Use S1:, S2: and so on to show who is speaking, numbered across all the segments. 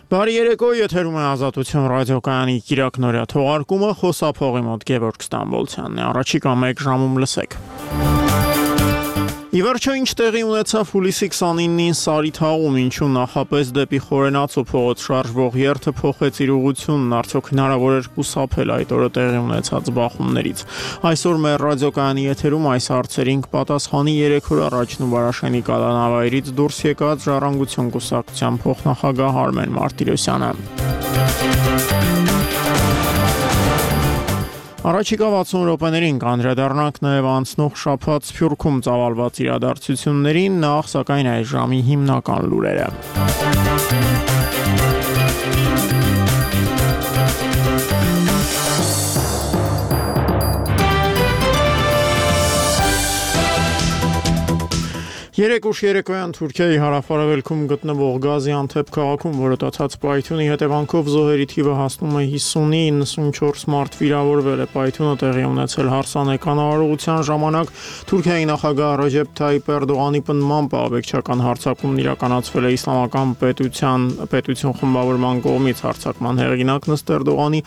S1: Բարի երեկո, եթերում է Ազատություն ռադիոկայանի կիրակնօրյա թողարկումը, խոսափողի մոտ Գևորգ Ստամբոլցյանն է, առաջիկա 1 ժամում լսեք։ Ի վերջո ինչ տեղի ունեցավ հուլիսի 29-ին Սարիթաղում, ինչու նախապես դեպի Խորենաց ու փողոց շարժվող երթը փոխեց իր ուղղությունն, արդյոք հնարավոր էր խուսափել այդ օրը տեղի ունեցած բախումներից։ Այսօր մեր ռադիոկայանի եթերում այս հարցերին կպատասխանի 3 օր առաջ Նուբարաշենի կալանավայրից դուրս եկած Ժառանգություն կուսակցության փոխնախագահ Արմեն Մարտիրոսյանը։ Առաջիկա 60 րոպեներին կանդրադառնանք նաև անցնող շաբաթ Սփյուռքում ծավալված իրադարձություններին, նախ սակայն այս ժամի հիմնական լուրերը։ Երեկուշ երեկոյան Թուրքիայի հարավարևելքում գտնվող Գազիանթեփ քաղաքում որոտացած պայթյունի հետևանքով զոհերի թիվը հասնում է 50-ի, 94 մարդ վիրավորվել է։ Պայթյունը տեղի ունեցել հարսանեկան արարողության ժամանակ։ Թուրքիայի նախագահ Ռեջեփ Թայիփ Էրդողանի պնդմամբ ահաբեկչական հարձակումն իրականացվել է Իսլամական պետություն խմբավորման կողմից։ Հարձակման հեղինակ ըստ Էրդողանի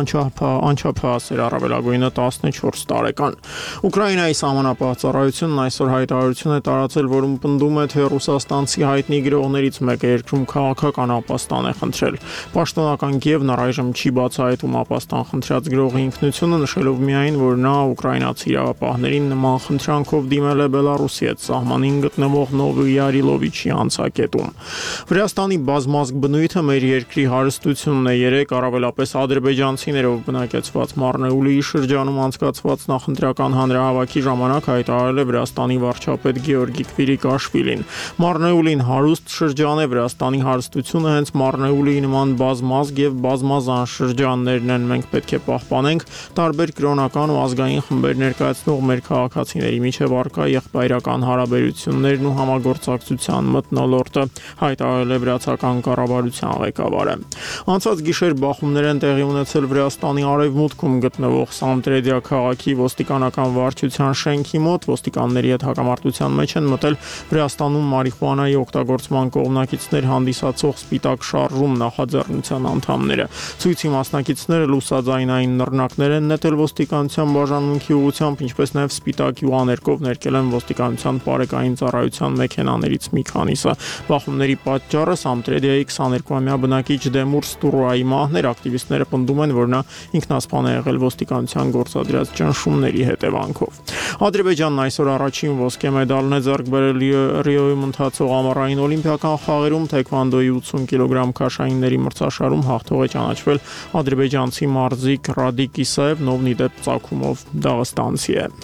S1: անչափահաս էր, առավելագույնը 14 տարեկան։ Ուկրաինայի սահմանապահ ծառայությունն այսօր հայտարարություն է տարածել, որ պնդում է, թե ռուսաստանցի հայտնի գրողներից մեկը երկրում քաղաքական ապաստան է խնդրել։ Պաշտոնական Կիևն առայժմ չի բացահայտում ապաստան խնդրած գրողի ինքնությունը, նշելով միայն, որ նա ուկրաինացի իրավապահներին նման խնդրանքով դիմել է Բելարուսի հետ սահմանին գտնվող Նովոյարիլովիչի անցակետում։ Վրաստանի բազմազգ բնույթը մեր երկրի հարստությունն է։ Երեք առավելապես ադրբեջանցիներով բնակեցված Մարնեուլիի շրջանում անցկացված նախընտրական հանրահավաքի ժամանակ հայտարարել է Վրաստանի վարչապետ Գեորգի Կվիրիկաշվիլին։ Մարնեուլին հարուստ շրջան է, Վրաստանի հարստությունը հենց Մարնեուլիի նման բազմազգ եւ բազմազան շրջաններն են։ Մենք պետք է պահպանենք տարբեր կրոնական ու ազգային խմբեր ներկայացնող մեր քաղաքացիների միջև առկա եղբայրական հարաբերություններն ու համագործակցության մթնոլորտը, հայտարարել է վրացական կառավարության ղեկավարը։ Անցած գիշեր բախումներ են տեղի ունեցել Վրաստանի արևմուտքում գտնվող Սանտրեդիա քաղաքի ոստիկանական վարչության շենքի մոտ։ Ոստիկանների հետ հակամարտության մեջ են մտել Վրաստանում մարիխուանայի օգտագործման կողմնակիցներ հանդիսացող Սպիտակ շարժում նախաձեռնության անդամները։ Ցույցի մասնակիցները լուսաձայնային նռնակներ են նետել ոստիկանության բաժանմունքի ուղղությամբ, ինչպես նաև սպիտակ յուղաներկով ներկել են ոստիկանության պարեկային ծառայության մեքենաներից մի քանիսը։ Բախումների պատճառը Սանտրեդիայի 22-ամյա բնակիչ Դեմուր Ստուրուայի մահն էր։ Ակտիվիստները պնդում են, որ նա ինքնասպան է եղել ոստիկանության գործադրած ճնշումների հետևանքով։ Ադրբեջանն այսօր առաջին ոսկե մեդալն է ձեռք բերել Ռիոյում ընթացող ամառային օլիմպիական խաղերում թեքվանդոյի 80 կիլոգրամ քաշայինների մրցաշարում հաղթող է ճանաչվել ադրբեջանցի մարզիկ Ռադիկ Իսաևն, ով ի դեպ ծագումով դաղստանցի է։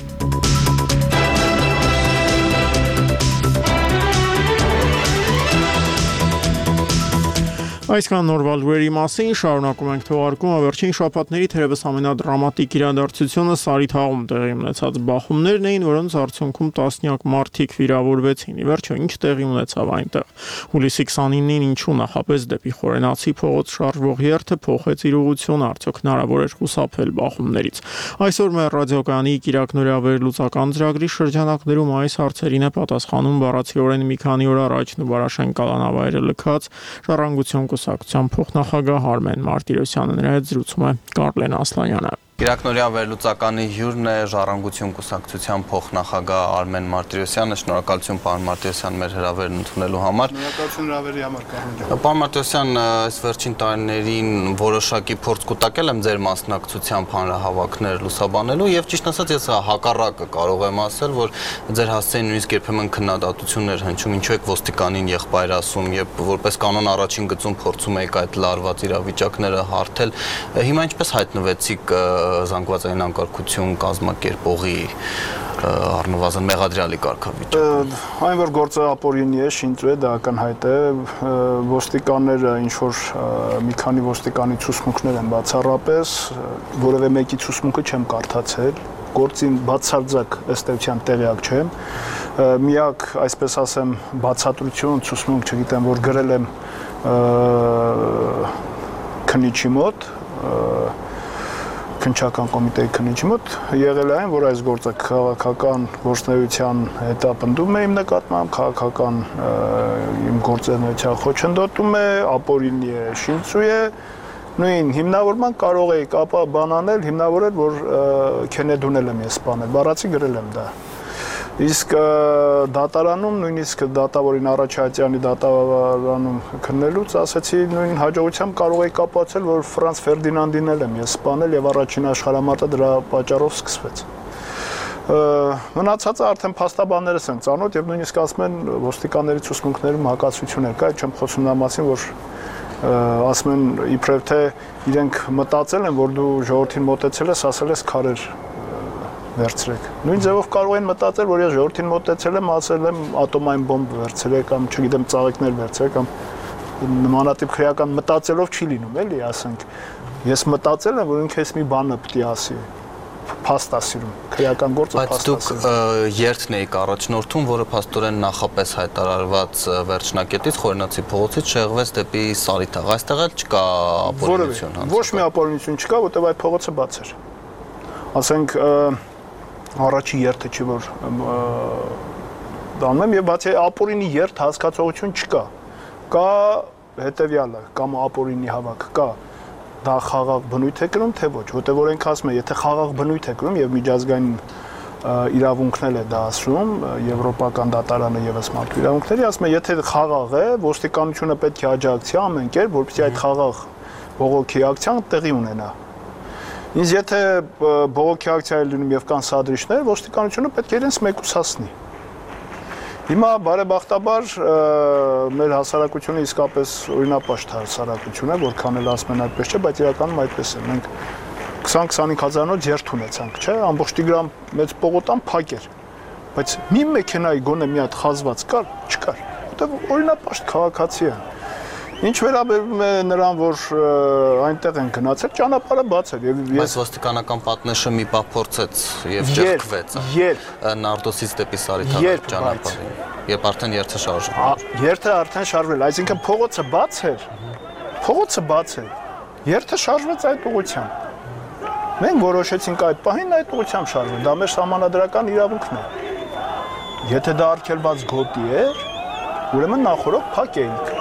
S1: Այսքան նորվա լուրերի մասին, շարունակում ենք թողարկումը։ Վերջին շաբաթների թերևս ամենադրամատիկ իրադարձությունը Սարիթաղում տեղի ունեցած բախումներն էին, որոնց արդյունքում տասնյակ մարդիկ վիրավորվեցին։ Ի վերջո ինչ տեղի ունեցավ այնտեղ։ Հուլիսի 29-ին ինչու նախապես դեպի Խորենացի փողոց շարժվող երթը փոխեց իր ուղղությունը, արդյոք հնարավոր էր խուսափել բախումներից։ Այսօր մեր ռադիոկայանի կիրակնօրյա վերլուծական ծրագրի շրջանակներում այս հարցերին է պատասխանում բառացիորեն մի քանի օր առաջ Նուբարաշեն կալանավայրը լքած Ժառանգություն կուսակցության փոխնախագահ Արմեն Մարտիրոսյանը, նրա հետ զրուցում է Կարլեն Ասլանյանը։
S2: Կիրակնօրյա վերլուծականի հյուրն է Ժառանգություն կուսակցության փոխնախագահ Արմեն Մարտիրոսյանը։ Շնորհակալություն պարոն Մարտիրոսյան մեր հրավերն ընդունելու համար։
S3: Շնորհակալություն հրավերի համար, Կարոն։
S2: Պարոն Մարտիրոսյան, այս վերջին տարիներին որոշակի փորձ կուտակել եմ ձեր մասնակցությամբ հանրահավաքներ լուսաբանելու եւ ճիշտ ասած ես հակառակը կարող եմ ասել, որ ձեր հասցեին նույնիսկ երբեմն քննադատություններ հնչում, ինչու եք ոստիկանին եղբայր ասում եւ որպես կանոն առաջին գծում փորձում եք այդ լարված իրավիճակները հարթել։ Հիմա ինչպես հայտնվեցիք զանգվածային անկարգություն կազմակերպողի առնվազն մեղադրյալի կարգավիճակում։
S3: Այն որ գործը ապօրինի է, շինծու է, դա ակնհայտ է։ Ոստիկանները ինչ որ մի քանի ոստիկանի ցուցմունքներ են բացառապես, որևէ մեկի ցուցմունքը չեմ կարդացել, գործին բացարձակ ըստ էության տեղյակ չեմ։ Միակ, այսպես ասեմ, բացատրություն, ցուցմունք, չգիտեմ, որ գրել եմ քննիչի մոտ, քննչական կոմիտեի քննիչի մոտ եղել է այն, որ այս գործը քաղաքական գործունեության հետապնդում է իմ նկատմամբ, քաղաքական իմ գործունեության խոչընդոտում է, ապօրինի է, շինծու է, նույն հիմնավորման կարող էի բանանել, հիմնավորել, որ քենեդունել եմ ես սպանել, բառացի գրել եմ դա։ Իսկ դատարանում, նույնիսկ դատավորին Առաջայտյանի դատարանում քննելուց ասացի նույն հաջողությամբ կարող էի կապացել, որ Ֆրանց Ֆերդինանդին եմ ես սպանել եւ առաջին աշխարհամարտը դրա պատճառով սկսվեց։ Մնացածը արդեն փաստաբաններս են ծանոթ եւ նույնիսկ ասում են ոստիկանների ցուցմունքներում հակասություններ կա, չեմ խոսում նա մասին, որ ասում են իբրև թե իրենք մտածել են, որ դու ժողովրդին մոտեցել ես, ասել ես քարեր վերցրեք։ Նույն ձևով կարող են մտածել, որ ես ժողովրդին մոտեցել եմ, ասել եմ ատոմային բոմբ վերցրեք կամ չգիտեմ ծաղիկներ վերցրեք կամ նմանատիպ քրեական մտածելով չի լինում, էլի, ասենք։ Ես մտածել եմ, որ ինքս մի բանը պետք է ասի, փաստ ասիրում, քրեական գործը փաստ ասիրում։
S2: Բայց դուք երթն եք առաջնորդում, որը փաստորեն նախապես հայտարարված վերջնակետից Խորենացի փողոցից շեղվեց դեպի Սարիթաղ։ Այստեղ էլ չկա ապօրինություն հանցագործություն։
S3: Ոչ մի ապօրինություն չկա, որտեղ այդ փողոցը բաց էր։ Ասենք առաջի երթը չի որ դառնում եմ եւ բացի ապօրինի երթ հասկացողություն չկա։ Կա հետեւյալը, կամ ապօրինի հավաք կա։ Դա խաղաղ բնույթ է կրում, թե ոչ, որտեղ օրենք ասում է, եթե խաղաղ բնույթ է կրում եւ միջազգային իրավունքն է դա ասում, եվրոպական դատարանը եւս մարդու իրավունքների ասում է, եթե խաղաղ է, ոստիկանությունը պետք է աջակցի ամեն կերպ, որպեսզի այդ խաղաղ բողոքի ակցիան տեղի ունենա։ Ինձ եթե բողոքի ակցիա լինում եւ կան սադրիչներ, ոստիկանությունը պետք է իրենց մեկուսացնի։ Հիմա բարեբախտաբար մեր հասարակությունը իսկապես օրինապաշտ հասարակություն է, որքան էլ ասում են այդպես չէ, բայց իրականում այդպես է։ Մենք 20-25 հազարանոց երթ ունեցանք, չէ՞, ամբողջ Տիգրան մեծ պողոտան փակ էր։ Բայց մի մեքենայի գոնե մի հատ խազված կար, չկար, որտեղ օրինապաշտ քաղաքացի են։ Ինչ վերաբերում է նրան, որ այնտեղ են գնացել, ճանապարհը բաց էր եւ
S2: Բայց ոստիկանական պատնեշը մի պահ փորձեց եւ ճեղքվեց։ Նարդոսից դեպի Սարիթաղ ճանապարհին։ Երբ արդեն երթը շարժվել։
S3: Երթը արդեն շարժվել, այսինքն փողոցը բաց էր։ Փողոցը բաց էր։ Երթը շարժվեց այդ ուղղությամբ։ Մենք որոշեցինք այդ պահին այդ ուղղությամբ շարժվել։ Դա մեր համանadrական իրավունքն է։ Եթե դա արգելված գոտի էր, ուրեմն նախորդ փակ էինք։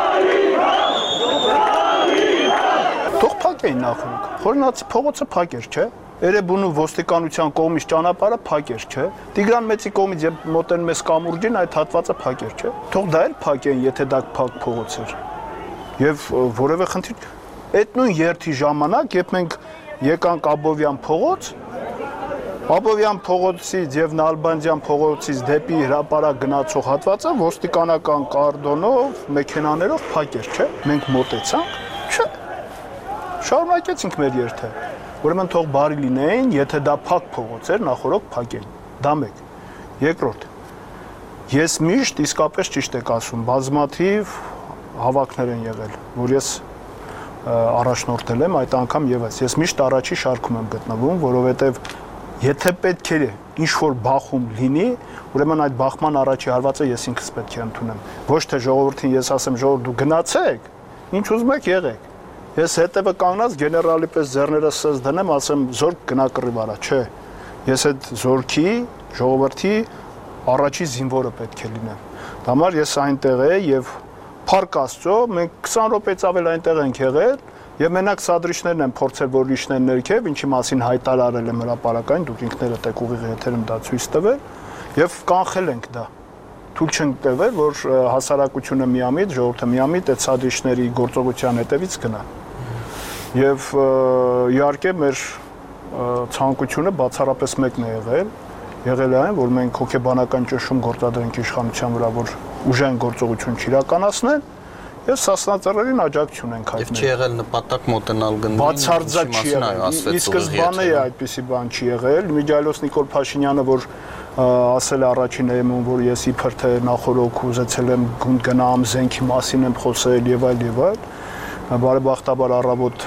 S3: Թող փակ էին նախորդ։ Խորենացի փողոցը փակ էր, չէ՞։ Էրեբունու ոստիկանության կողմից ճանապարհը փակ էր, չէ՞։ Տիգրան Մեծի կողմից երբ մոտենում ես կամուրջին, այդ հատվածը փակ էր, չէ՞։ Թող դա էլ փակ էին, եթե դա փակ փողոց էր։ Եվ որևէ խնդիր այդ նույն երթի ժամանակ, երբ մենք եկանք Աբովյան փողոց, Աբովյան փողոցից եւ Նալբանդյան փողոցից դեպի հրապարակ գնացող հատվածը ոստիկանական կարդոնով, մեքենաներով փակ էր, չէ՞։ Մենք մոտեցանք, չէ։ Շարունակեցինք մեր երթը։ Ուրեմն թող բարի լինեին, եթե դա փակ փողոց էր, նախորդ փակ էին։ Դա մեկ։ Երկրորդ։ Ես միշտ իսկապես ճիշտ եք ասում, բազմաթիվ հավաքներ են եղել, որ ես առաջնորդել եմ այդ անգամ եւս։ Ես միշտ առաջի շարքում եմ գտնվում, որովհետեւ եթե պետք է ինչ-որ բախում լինի, ուրեմն այդ բախման առաջի հարվածը ես ինքս պետք է ընդունեմ։ Ոչ թե ժողովրդին ես ասեմ, ժողովուրդ դու գնացեք, ինչ ուզում եք եղեք։ Ես հետևը կանգնած գեներալի պես ձեռներս սես դնեմ, ասեմ զորք գնա կռիվ արա, չէ։ Ես այդ զորքի, ժողովրդի առաջի զինվորը պետք է լինեմ։ Դա համար ես այնտեղ եմ եւ Փառք Աստծո, մենք 20 րոպեից ավել այնտեղ ենք եղել եւ մենակ սադրիչներն են փորձել որ լիշնեն ներքև, ինչի մասին հայտարարել եմ հրապարակային, դուք ինքներդ եք ուղիղ եթերում դա ցույց տվել եւ կանխել ենք դա։ Թույլ չենք տվել, որ հասարակությունը միամիտ, ժողովուրդը միամիտ այդ սադրիչների գործողության հետևից գնա։ Եվ իհարկե մեր ցանկությունը բացառապես մեկն է եղել այն, որ մենք հոգեբանական ճնշում գործադրենք իշխանության վրա, որ ուժային գործողություն չիրականացնեն, եւ սասնածռերին աջակցություն ենք հայտնել։
S2: Եվ չի եղել նպատակ մոտենալ գնդին։
S3: Բացարձակ չի եղել։ Իսկ սկզբանե այդպիսի բան չի եղել։ Միջայլոս Նիկոլ Փաշինյանը, որ ասել է առաջին էմուն, որ ես իբր թե նախորոք ուզեցել եմ գունդ գնամ, զենքի մասին եմ խոսել եւ այլ եւ այլ, բարեբախտաբար առավոտ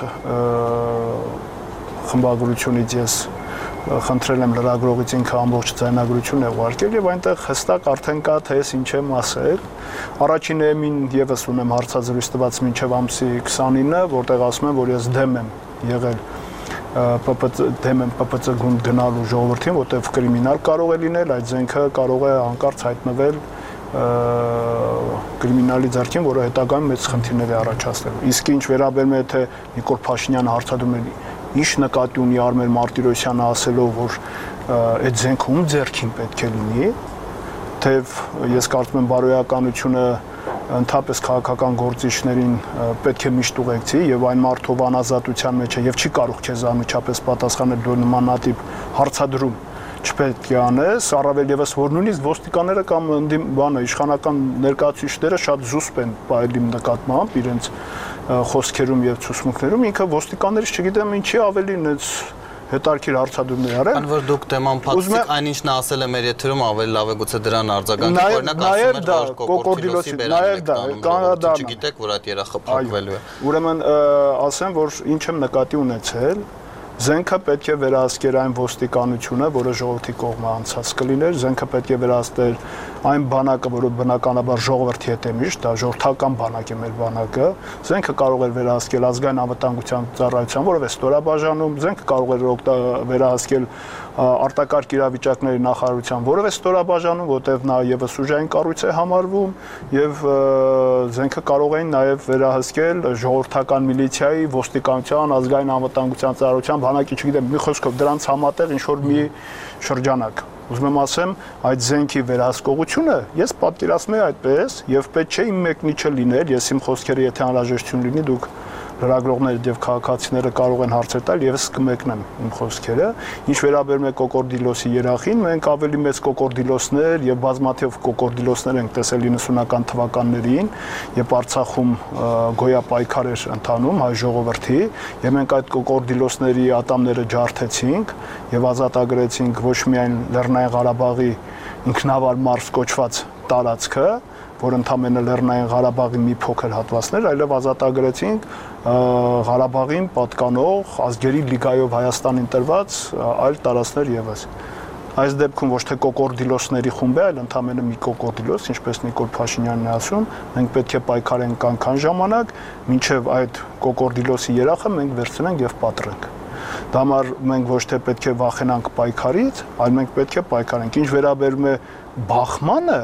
S3: խմբագրությունից ես խնդրել եմ լրագրողից ինքը ամբողջ ձայնագրություն է ուղարկել եւ այնտեղ հստակ արդեն կա թե ես ինչ եմ ասել։ Առաջին էմին եւս ունեմ հարցազրույց տված մինչեւ ամսի 29-ը, որտեղ ասում եմ, որ ես դեմ եմ եղել դեմ են ՊՊՑ գունդ գնալու ժողովրդին, որտեղ կրիմինալ կարող է լինել, այդ զենքը կարող է անկարծ հայտնվել կրիմինալի ձեռքին, որը հետագայում մեծ խնդիրներ է առաջացնելու։ Իսկ ինչ վերաբերում է թե Նիկոլ Փաշինյանը հարցադրում է ինչ նկատի ունի Արմեն Մարտիրոսյանը ասելով, որ այդ զենքը ում ձեռքին պետք է լինի, թեև ես կարծում եմ բարոյականությունը ընդհանրապես քաղաքական գործիչներին պետք է միշտ ուղեկցի եւ այն մարդով անազատության մեջ է եւ չի կարող քեզ անմիջապես պատասխանել դու նմանատիպ հարցադրում չպետք է անես, առավել եւս որ նույնիսկ ոստիկանները կամ իշխանական ներկայացուցիչները շատ զուսպ են բայելի նկատմամբ իրենց խոսքերում եւ ցուցմունքներում, ինքը ոստիկաններից չգիտեմ ինչի ավելին էս հետարքիր հարցադրումներ արել։
S2: Քան որ դուք թեման փաթեթիկ այնինչ նա ասել է մեր եթերում ավելի լավ է գուցե դրան արձագանքի, օրինակ ասում էր որ կոկորդիլոսի բերանը չգիտեք որ այդ երախը փակվելու է։
S3: Ուրեմն ասեմ որ ինչ եմ նկատի ունեցել, զենքը պետք է վերահսկեր այն ոստիկանությունը, որը ժողովրդի կողմը անցած կլիներ, զենքը պետք է վերահսկեր այն բանակը, որը բնականաբար ժողովրդի հետ է միշտ, դա ժողովրդական բանակ է մեր բանակը, զենքը կարող էր վերահսկել ազգային անվտանգության ծառայության, որովհետև ստորաբաժանում, զենքը կարող էր վերահսկել արտակարգ իրավիճակների նախարարության, որովհետև ստորաբաժանում, որտեղ նա եւս ուժային կառույց է համարվում, եւ զենքը կարող էին նաեւ վերահսկել ժողովրդական միլիցիայի, ոստիկանության, ազգային անվտանգության ծառայության բանակի, չգիտեմ, մի խոսքով դրանց համատեղ ինչ որ մի շրջանակ։ Ուզում եմ ասեմ, այդ զենքի վերահսկողությունը ես պատկերացնում եմ այդպես եւ պետք չէ իմ մեկնիչը լինել, ես իմ խոսքերը եթե անհրաժեշտություն լինի, դուք լրագրողները եւ քաղաքացիները կարող են հարցեր տալ, ես կմեկնեմ իմ խոսքերը։ Ինչ վերաբերում է կոկորդիլոսի երախին, մենք ավելի մեծ կոկորդիլոսներ եւ բազմաթիվ կոկորդիլոսներ ենք տեսել 90-ական թվականներին, երբ Արցախում գոյապայքար էր ընթանում հայ ժողովրդի, եւ մենք այդ կոկորդիլոսների ատամները ջարդեցինք եւ ազատագրեցինք ոչ միայն Լեռնային Ղարաբաղի ինքնավար մարզ կոչված տարածքը, որ ընդամենը Լեռնային Ղարաբաղի մի փոքր հատվածներ, այլև ազատագրեցինք Ղարաբաղին պատկանող ազգերի լիգայով Հայաստանին տրված այլ տարածքներ եւս։ Այս դեպքում ոչ թե կոկորդիլոսների խումբ է, այլ ընդամենը մի կոկորդիլոս, ինչպես Նիկոլ Փաշինյանն է ասում, մենք պետք է պայքարենք այնքան ժամանակ, մինչև այդ կոկորդիլոսի երախը մենք վերցնենք եւ պատռենք։ Դա համար մենք ոչ թե պետք է վախենանք պայքարից, այլ մենք պետք է պայքարենք։ Ինչ վերաբերում է բախմանը,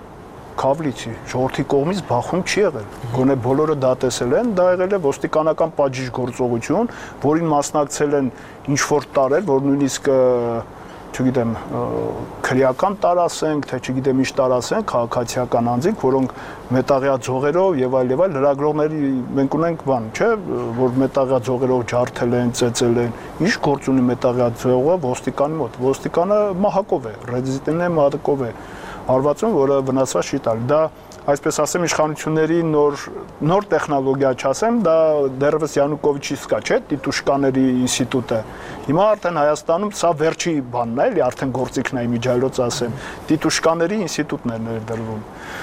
S3: Քավլիցի ժողովրդի կողմից բախում չի եղել։ Գոնե բոլորը դա տեսել են, դա եղել է ոստիկանական պատժիժ գործողություն, որին մասնակցել են ինչ որ տարել, որ նույնիսկ չգիտեմ, քրեական տարասենք, թե չգիտեմ ինչ տարասենք, քաղաքացիական անձինք, որոնք մետաղյա ձողերով եւ այլ լրագրողների մենք ունենք բան, չէ, որ մետաղյա ձողերով ջարդել են, ծեծել են։ Ինչ գործ ունի մետաղյա ձողը ոստիկանի մոտ։ Ոստիկանը մահակով է, ռեզիդենտն է մահակով է։ Հարվածում, որը վնասված չի տալ։ Դա, այսպես ասեմ, իշխանությունների նոր տեխնոլոգիա չասեմ, դա դեռևս Յանուկովիչից կա, չէ՞, Տիտուշկաների ինստիտուտը։ Հիմա արդեն Հայաստանում սա վերջի բանն է, էլի արդեն գործիքն է իմիջիայլոց ասեմ։ Տիտուշկաների ինստիտուտն է ներդրվում։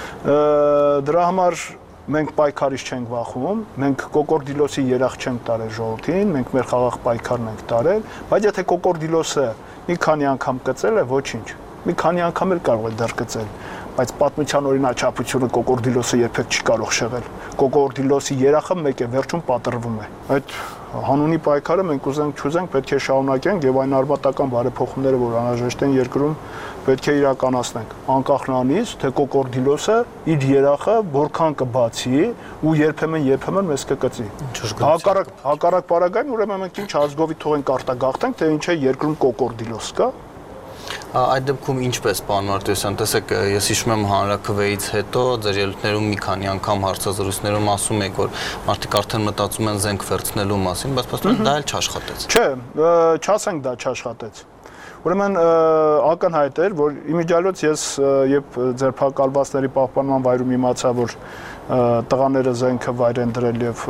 S3: Դրա համար մենք պայքարից չենք վախում, մենք կոկորդիլոսի երախ չենք տարել ժողովրդին, մենք մեր խաղաղ պայքարն ենք տարել, բայց եթե կոկորդիլոսը մի քանի անգամ կծել է, ոչինչ։ Մի քանի անգամ էլ կարող է դեռ գծել, բայց պատմության օրինաչափությունը կոկորդիլոսը երբեք չի կարող շեղել։ Կոկորդիլոսի երախը մեկ է, վերջում պատռվում է։ Այդ հանունի պայքարը մենք ուզենք-չուզենք պետք է շարունակենք եւ այն արմատական բարեփոխումները, որ անհրաժեշտ են երկրում, պետք է իրականացնենք։ Անկախ նրանից, թե կոկորդիլոսը իր երախը որքան կբացի ու երբեմն մեզ կկծի։ Հակառակ պարագային ուրեմն մենք ինչ ազգովի թողենք արտագաղթենք, թե ինչ է երկրում կոկորդիլոս կա։
S2: Այդ դեպքում ինչպես պարոն Մարտիրոսյան, տեսեք, ես հիշում եմ հանրաքվեից հետո ձեր ելույթներում մի քանի անգամ հարցազրույցներում ասում եք, որ մարդիկ արդեն մտածում են զենք վերցնելու մասին, բայց փաստորեն դա էլ չաշխատեց։
S3: Չէ, չասենք դա չաշխատեց։ Ուրեմն ակնհայտ էր, որ իմիջիայլոց ես երբ ձերբակալվածների պահպանման վայրում իմացա, որ տղաները զենքը վայր են դրել եւ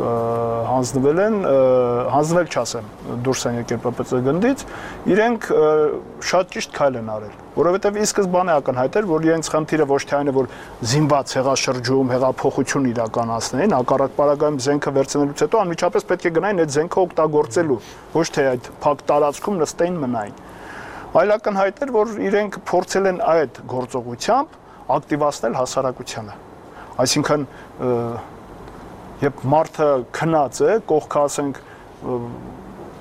S3: հանձնվել չասեմ, դուրս են եկել ՊՊՑ գնդից, իրենք շատ ճիշտ քայլ են արել, որովհետեւ ի սկզբանե ակնհայտ էր, որ իրենց խնդիրը ոչ թե այն է, որ զինված հեղաշրջում, հեղափոխություն իրականացնեն, հակառակ պարագայում զենքը վերցնելուց հետո անմիջապես պետք է գնային այդ զենքը օգտագործելու, ոչ թե այդ փակ տարածքում նստեին մնային։ Այլ ակնհայտ էր, որ իրենք փորձել են այդ գործողությամբ ակտիվացնել հասարակությանը։ Այսինքն, երբ մարդը քնած է, կողքը ասենք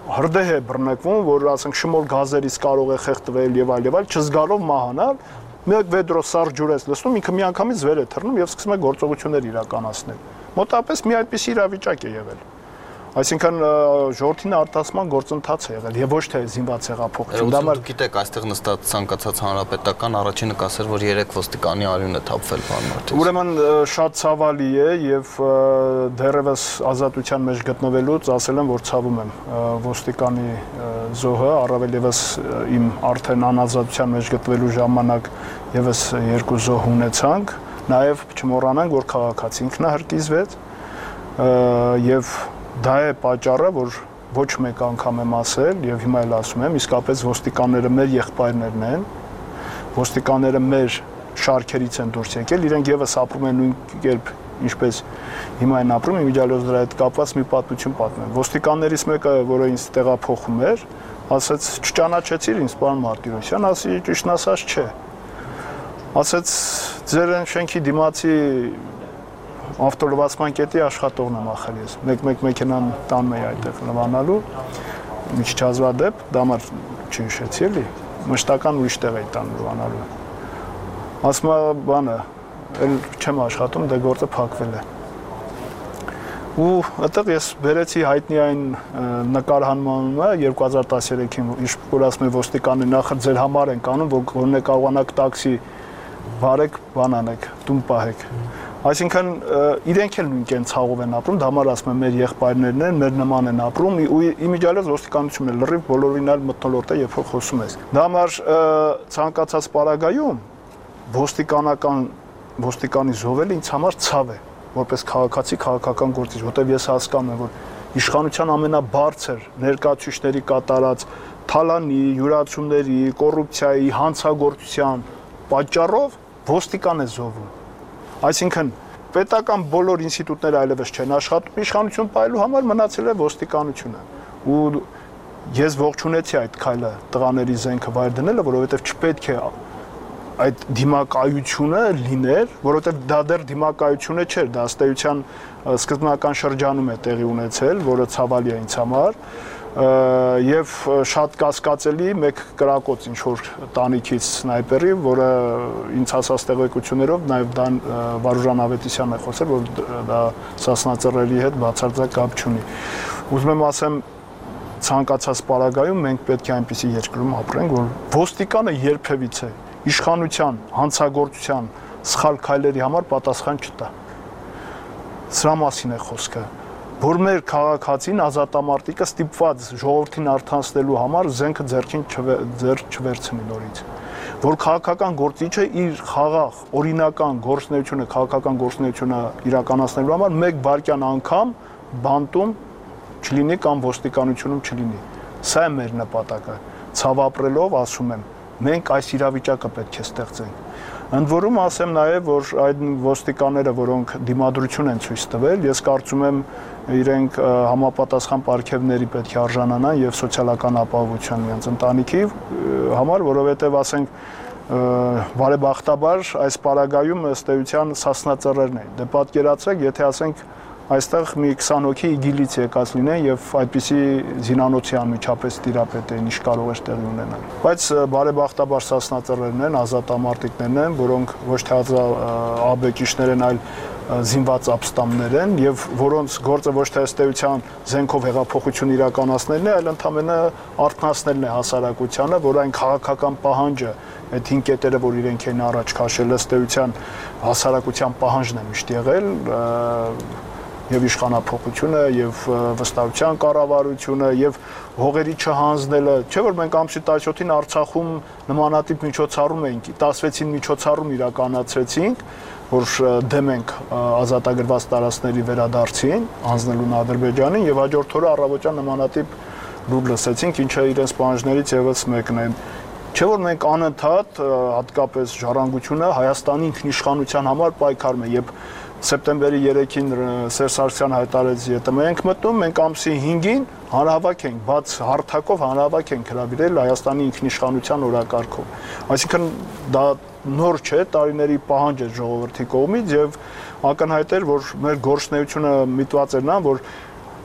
S3: հրդեհ է բռնկվում, որ ասենք շմոր գազերից կարող է խեղդվել եւ այլ, չզգալով մահանալ, մեկ վեդրո սառը ջուր ես լցնում, ինքը միանգամից վեր է թռնում եւ սկսում է գործողություններ իրականացնել։ Մոտապես մի այդպիսի իրավիճակ է եղել։ Այսինքն ժողովրդին արտասման գործընթաց է եղել եւ ոչ թե զինված հեղափոխություն։
S2: Դա մար գիտեք, այստեղ նստած ցանկացած հանրապետական առաջինը կասեր, որ 3 ոստիկանի արյուն է թափվել բանմարտից։
S3: Ուրեմն շատ ցավալի է եւ դեռևս ազատության մեջ գտնվելուց ասել եմ, որ ցավում եմ ոստիկանի զոհը, առավել եւս իմ արդեն անազատության մեջ գտնվելու ժամանակ եւս 2 զոհ ունեցանք, նաեւ չմոռանանք, որ քաղաքացի ինքնահրկիզվեց եւ դա է պատճառը, որ ոչ մեկ անգամ եմ ասել եւ հիմա էլ ասում եմ, իսկապես ոստիկանները մեր եղբայրներն են, ոստիկանները մեր շարքերից են դուրս եկել, իրենք եւս ապրում են նույն կերպ, ինչպես հիմա են ապրում, իմիջիալոց դրա հետ կապված մի պատմություն պատմեմ։ Ոստիկաններից մեկը, որը ինձ տեղափոխում էր, ասաց, չճանաչեցիր ինձ, պարոն Մարտիրոսյան, ասի, ճիշտն ասած, չէ։ Ասաց, ձեր շենքի դիմացի ավտոլվացման կետի աշխատողն եմ ախր ես, մեկ մեքենան տանում էի այդտեղ լվանալու, մի քիչ հազվադեպ, դա մար չհիշեցի էլի, մշտական ուրիշ տեղ էի տանում լվանալու։ Ասում է բանը, էլ չեմ աշխատում, դե գործը փակվել է։ Ու այդտեղ ես բերեցի հայտնի այն նկարահանումը 2013-ին, որ ասում է ոստիկանը նախ ձեր համար են կանում, որ գոնե կարողանաք տաքսի վարեք, բան անեք, տուն պահեք։ Այսինքն իրենք էլ նույն կեն ցաղով են ապրում, դա համար ասում եմ մեր եղբայրներն են, մեր նման են ապրում, ու իմիջիալոց ոստիկանությունն է լրիվ բոլորին այլ մթնոլորտ է, երբ որ խոսում ես։ Դա համար ցանկացած պարագայում ոստիկանի զոհվելը ինձ համար ցավ է, որպես քաղաքացի, քաղաքական գործիչ, որտեղ ես հասկանում եմ, որ իշխանության ամենաբարձր ներկայացուցիչների կատարած թալանի, յուրացումների, կոռուպցիայի, հանցագործության պատճառով ոստիկան է զոհվում։ Այսինքն պետական բոլոր ինստիտուտները այլևս չեն աշխատում, իշխանություն պահելու համար մնացել է ոստիկանությունը։ Ու ես ողջունեցի այդ քայլը տղաների զենքը վայր դնելը, որովհետև չպետք է այդ դիմակայությունը լիներ, որովհետև դա դեռ դիմակայությունը չէր, դա ըստ էության սկզբնական շրջանում է տեղի ունեցել, որը ցավալի է ինձ համար, եւ շատ կասկածելի մեկ կրակոց ինչ որ տանիքից սնայպերի, որը ինձ հասած տեղեկություններով նաեւ Վարուժան Ավետիսյանն է խոսել, որ դա սասնածռերի հետ բացարձակ կապ չունի։ Ուզում եմ ասեմ, ցանկացած պարագայում մենք պետք է այնպիսի երկրում ապրենք, որ ոստիկանը երբևիցե իշխանության, հանցագործության, սխալ քայլերի համար պատասխան չտա։ Սրա մասին է խոսքը, որ մեր քաղաքացին ազատամարտիկը ստիպված ժողովրդին արդանցնելու համար զենքը ձեռքին չվերցնի նորից, որ քաղաքական գործիչը իր խաղաղ օրինական գործունեությունը, քաղաքական գործունեությունը իրականացնելու համար մեկ վայրկյան անգամ բանտում չլինի կամ ոստիկանությունում չլինի։ Սա է մեր նպատակը։ Ցավ ապրելով ասում եմ, մենք այս իրավիճակը պետք է ստեղծենք։ Ընդ որում ասեմ նաև, որ այդ ոստիկանները, որոնք դիմադրություն են ցույց տվել, ես կարծում եմ իրենք համապատասխան պարգևների պետք է արժանանան եւ սոցիալական ապահովության միած ընտանիքի համար, որովհետեւ ասենք բարեբախտաբար այս պարագայում ըստ էության սասնածռերն են։ Դե պատկերացրեք, եթե ասենք այստեղ մի 20 հոգի իգիլից եկած լինեն եւ այդպիսի զինանոցի անմիջապես տիրապետեն, ինչ կարող է տեղի ունենալ։ Բայց բարեբախտաբար սասնածռերն են, ազատամարտիկներն են, որոնք ոչ թե աբեկիչներ են, այլ զինված ապստամբներ են եւ որոնց գործը ոչ թե ըստ էության զենքով հեղափոխություն իրականացնելն է, այլ ընդհանրապես արթնացնելն է հասարակությանը, որ այն քաղաքական պահանջը, այդ 5 կետերը, որ իրենք են առաջ քաշել, ըստ էության հասարակության պահանջն է միշտ եղել, եւ իշխանապողությունը եւ վստահության կառավարությունը եւ հողերի չհանձնելը, չէ՞ որ մենք ամսի 17-ին Արցախում նմանատիպ միջոցառում էինք, 16-ին միջոցառում իրականացրեցինք, որ դեմ ենք ազատագրված տարածքների վերադարձին, հանձնելուն Ադրբեջանին եւ հաջորդ օրը առավոտյան նմանատիպ լուր լսեցինք, ինչը իրենց պահանջներից եւս մեկն է։ Չէ՞ որ մենք անընդհատ հատկապես ժառանգությունը Հայաստանի ինքնիշխանության համար պայքարում է, եւ սեպտեմբերի 3-ին Սերժ Սարգսյանը հայտարարեց, եթե մենք մտնում, մենք ամսի 5-ին հանրահավաք ենք, բաց հարթակով հանրահավաք ենք հրավիրել Հայաստանի ինքնիշխանության օրակարգով։ Այսինքն դա նոր չէ, տարիների պահանջ է ժողովրդի կողմից եւ ակնհայտ էր, որ մեր գործունեությունը միտված էր նա, որ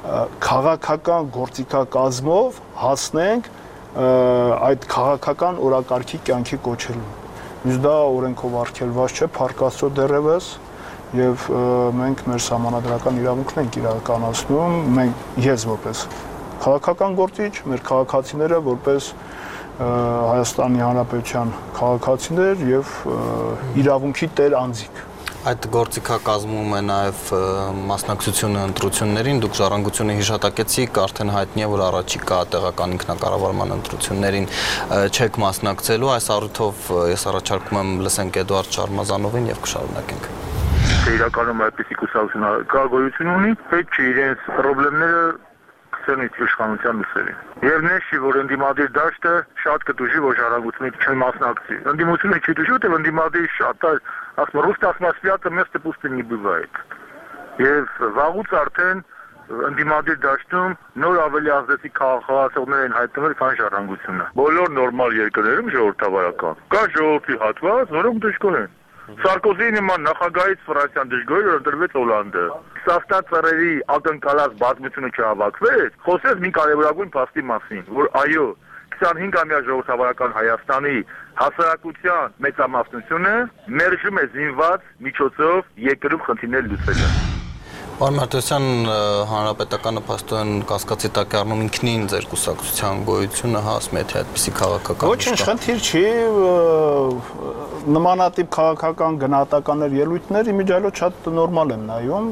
S3: քաղաքական գործիքակազմով հասնենք այդ քաղաքական օրակարգի կյանքի կոչելուն։ Իսկ դա օրենքով արգելված չէ, փառք Աստծո դեռևս, եւ մենք մեր համանդրական իրավունքն ենք իրականացնում, ես որպես քաղաքական գործիչ, մեր քաղաքացիները որպես Հայաստանի Հանրապետության քաղաքացիներ եւ իրավունքի տեր անձիկ։
S2: Այդ գործիքակազմում է նաև մասնակցությունը ընտրություններին, դուք ժառանգությունը հիշատակեցիք, արդեն հայտնի է, որ առաջիկա տեղական ինքնակառավարման ընտրություններին չեք մասնակցելու, այս առիթով ես առաջարկում եմ լսենք Էդուարդ Շարմազանովին եւ կշարունակենք։
S4: Իրականում այդպիսի կուսակցություն կարողություն ունի, պետք չէ իրենց խնդիրները ցենից իշխանության ուսերին։ Եվ նշի, որ ընդդիմադիր դաշտը շատ կտուժի, որ ժառանգությունը չեն մասնակցի։ Ընդդիմությունը չի դուժի, որտեղ ընդդիմադիր շատ ասում ռուստասմա свято место пусто не бывает։ Եվ վաղուց արդեն ընդդիմադիր դաշտում նոր ավելի ազդեցիկ քաղաքացիներ են հայտնվել, քան ժառանգությունը։ Բոլոր նորմալ երկրներում ժողովրդավարական կա ժողովրդի հատված, որոնք դժգոհ են։ Սարկոզիի նման նախագահից Ֆրանսիան դժգոհ էր, որ ընտրվեց Հոլանդը։ Սաստացարերի ակնկալած բազմությունը չհավաքվեց, խոսեց մի կարևորագույն փաստի մասին, որ այո, 25-ամյա ժողովրդավարական Հայաստանի հասարակության մեծամասնությունը մերժում է զինված միջոցով երկրում խնդիրներ լուծելը։
S2: Պարոն Մարտիրոսյան, հանրապետականը փաստորեն կասկածի տակ է առնում ինքնին ձեր կուսակցության գոյությունը, ասում է, թե այդպիսի քաղաքական
S3: Ոչինչ խնդիր չի, նմանատիպ քաղաքական գնահատականներ, ելույթներ իմիջիայլոց շատ նորմալ են նայում։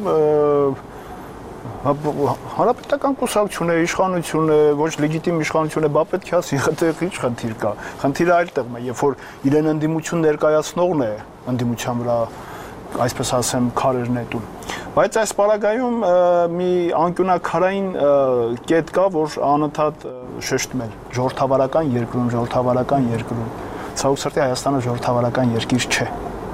S3: Հանրապետական կուսակցություն է, իշխանություն է, ոչ լեգիտիմ իշխանություն է, բա պետք է ասի, այդտեղ ինչ խնդիր կա։ Խնդիրը այլ տեղում է, երբ որ իրեն ընդդիմություն ներկայացնողն է ընդդիմության վրա, այսպես ասեմ, քարեր նետում։ Բայց այս պարագայում մի անկյունակարային կետ կա, որ անընդհատ շեշտում է ժողովրդավարական երկրում։ Ցավոք սրտի Հայաստանը ժողովրդավարական երկիր չէ։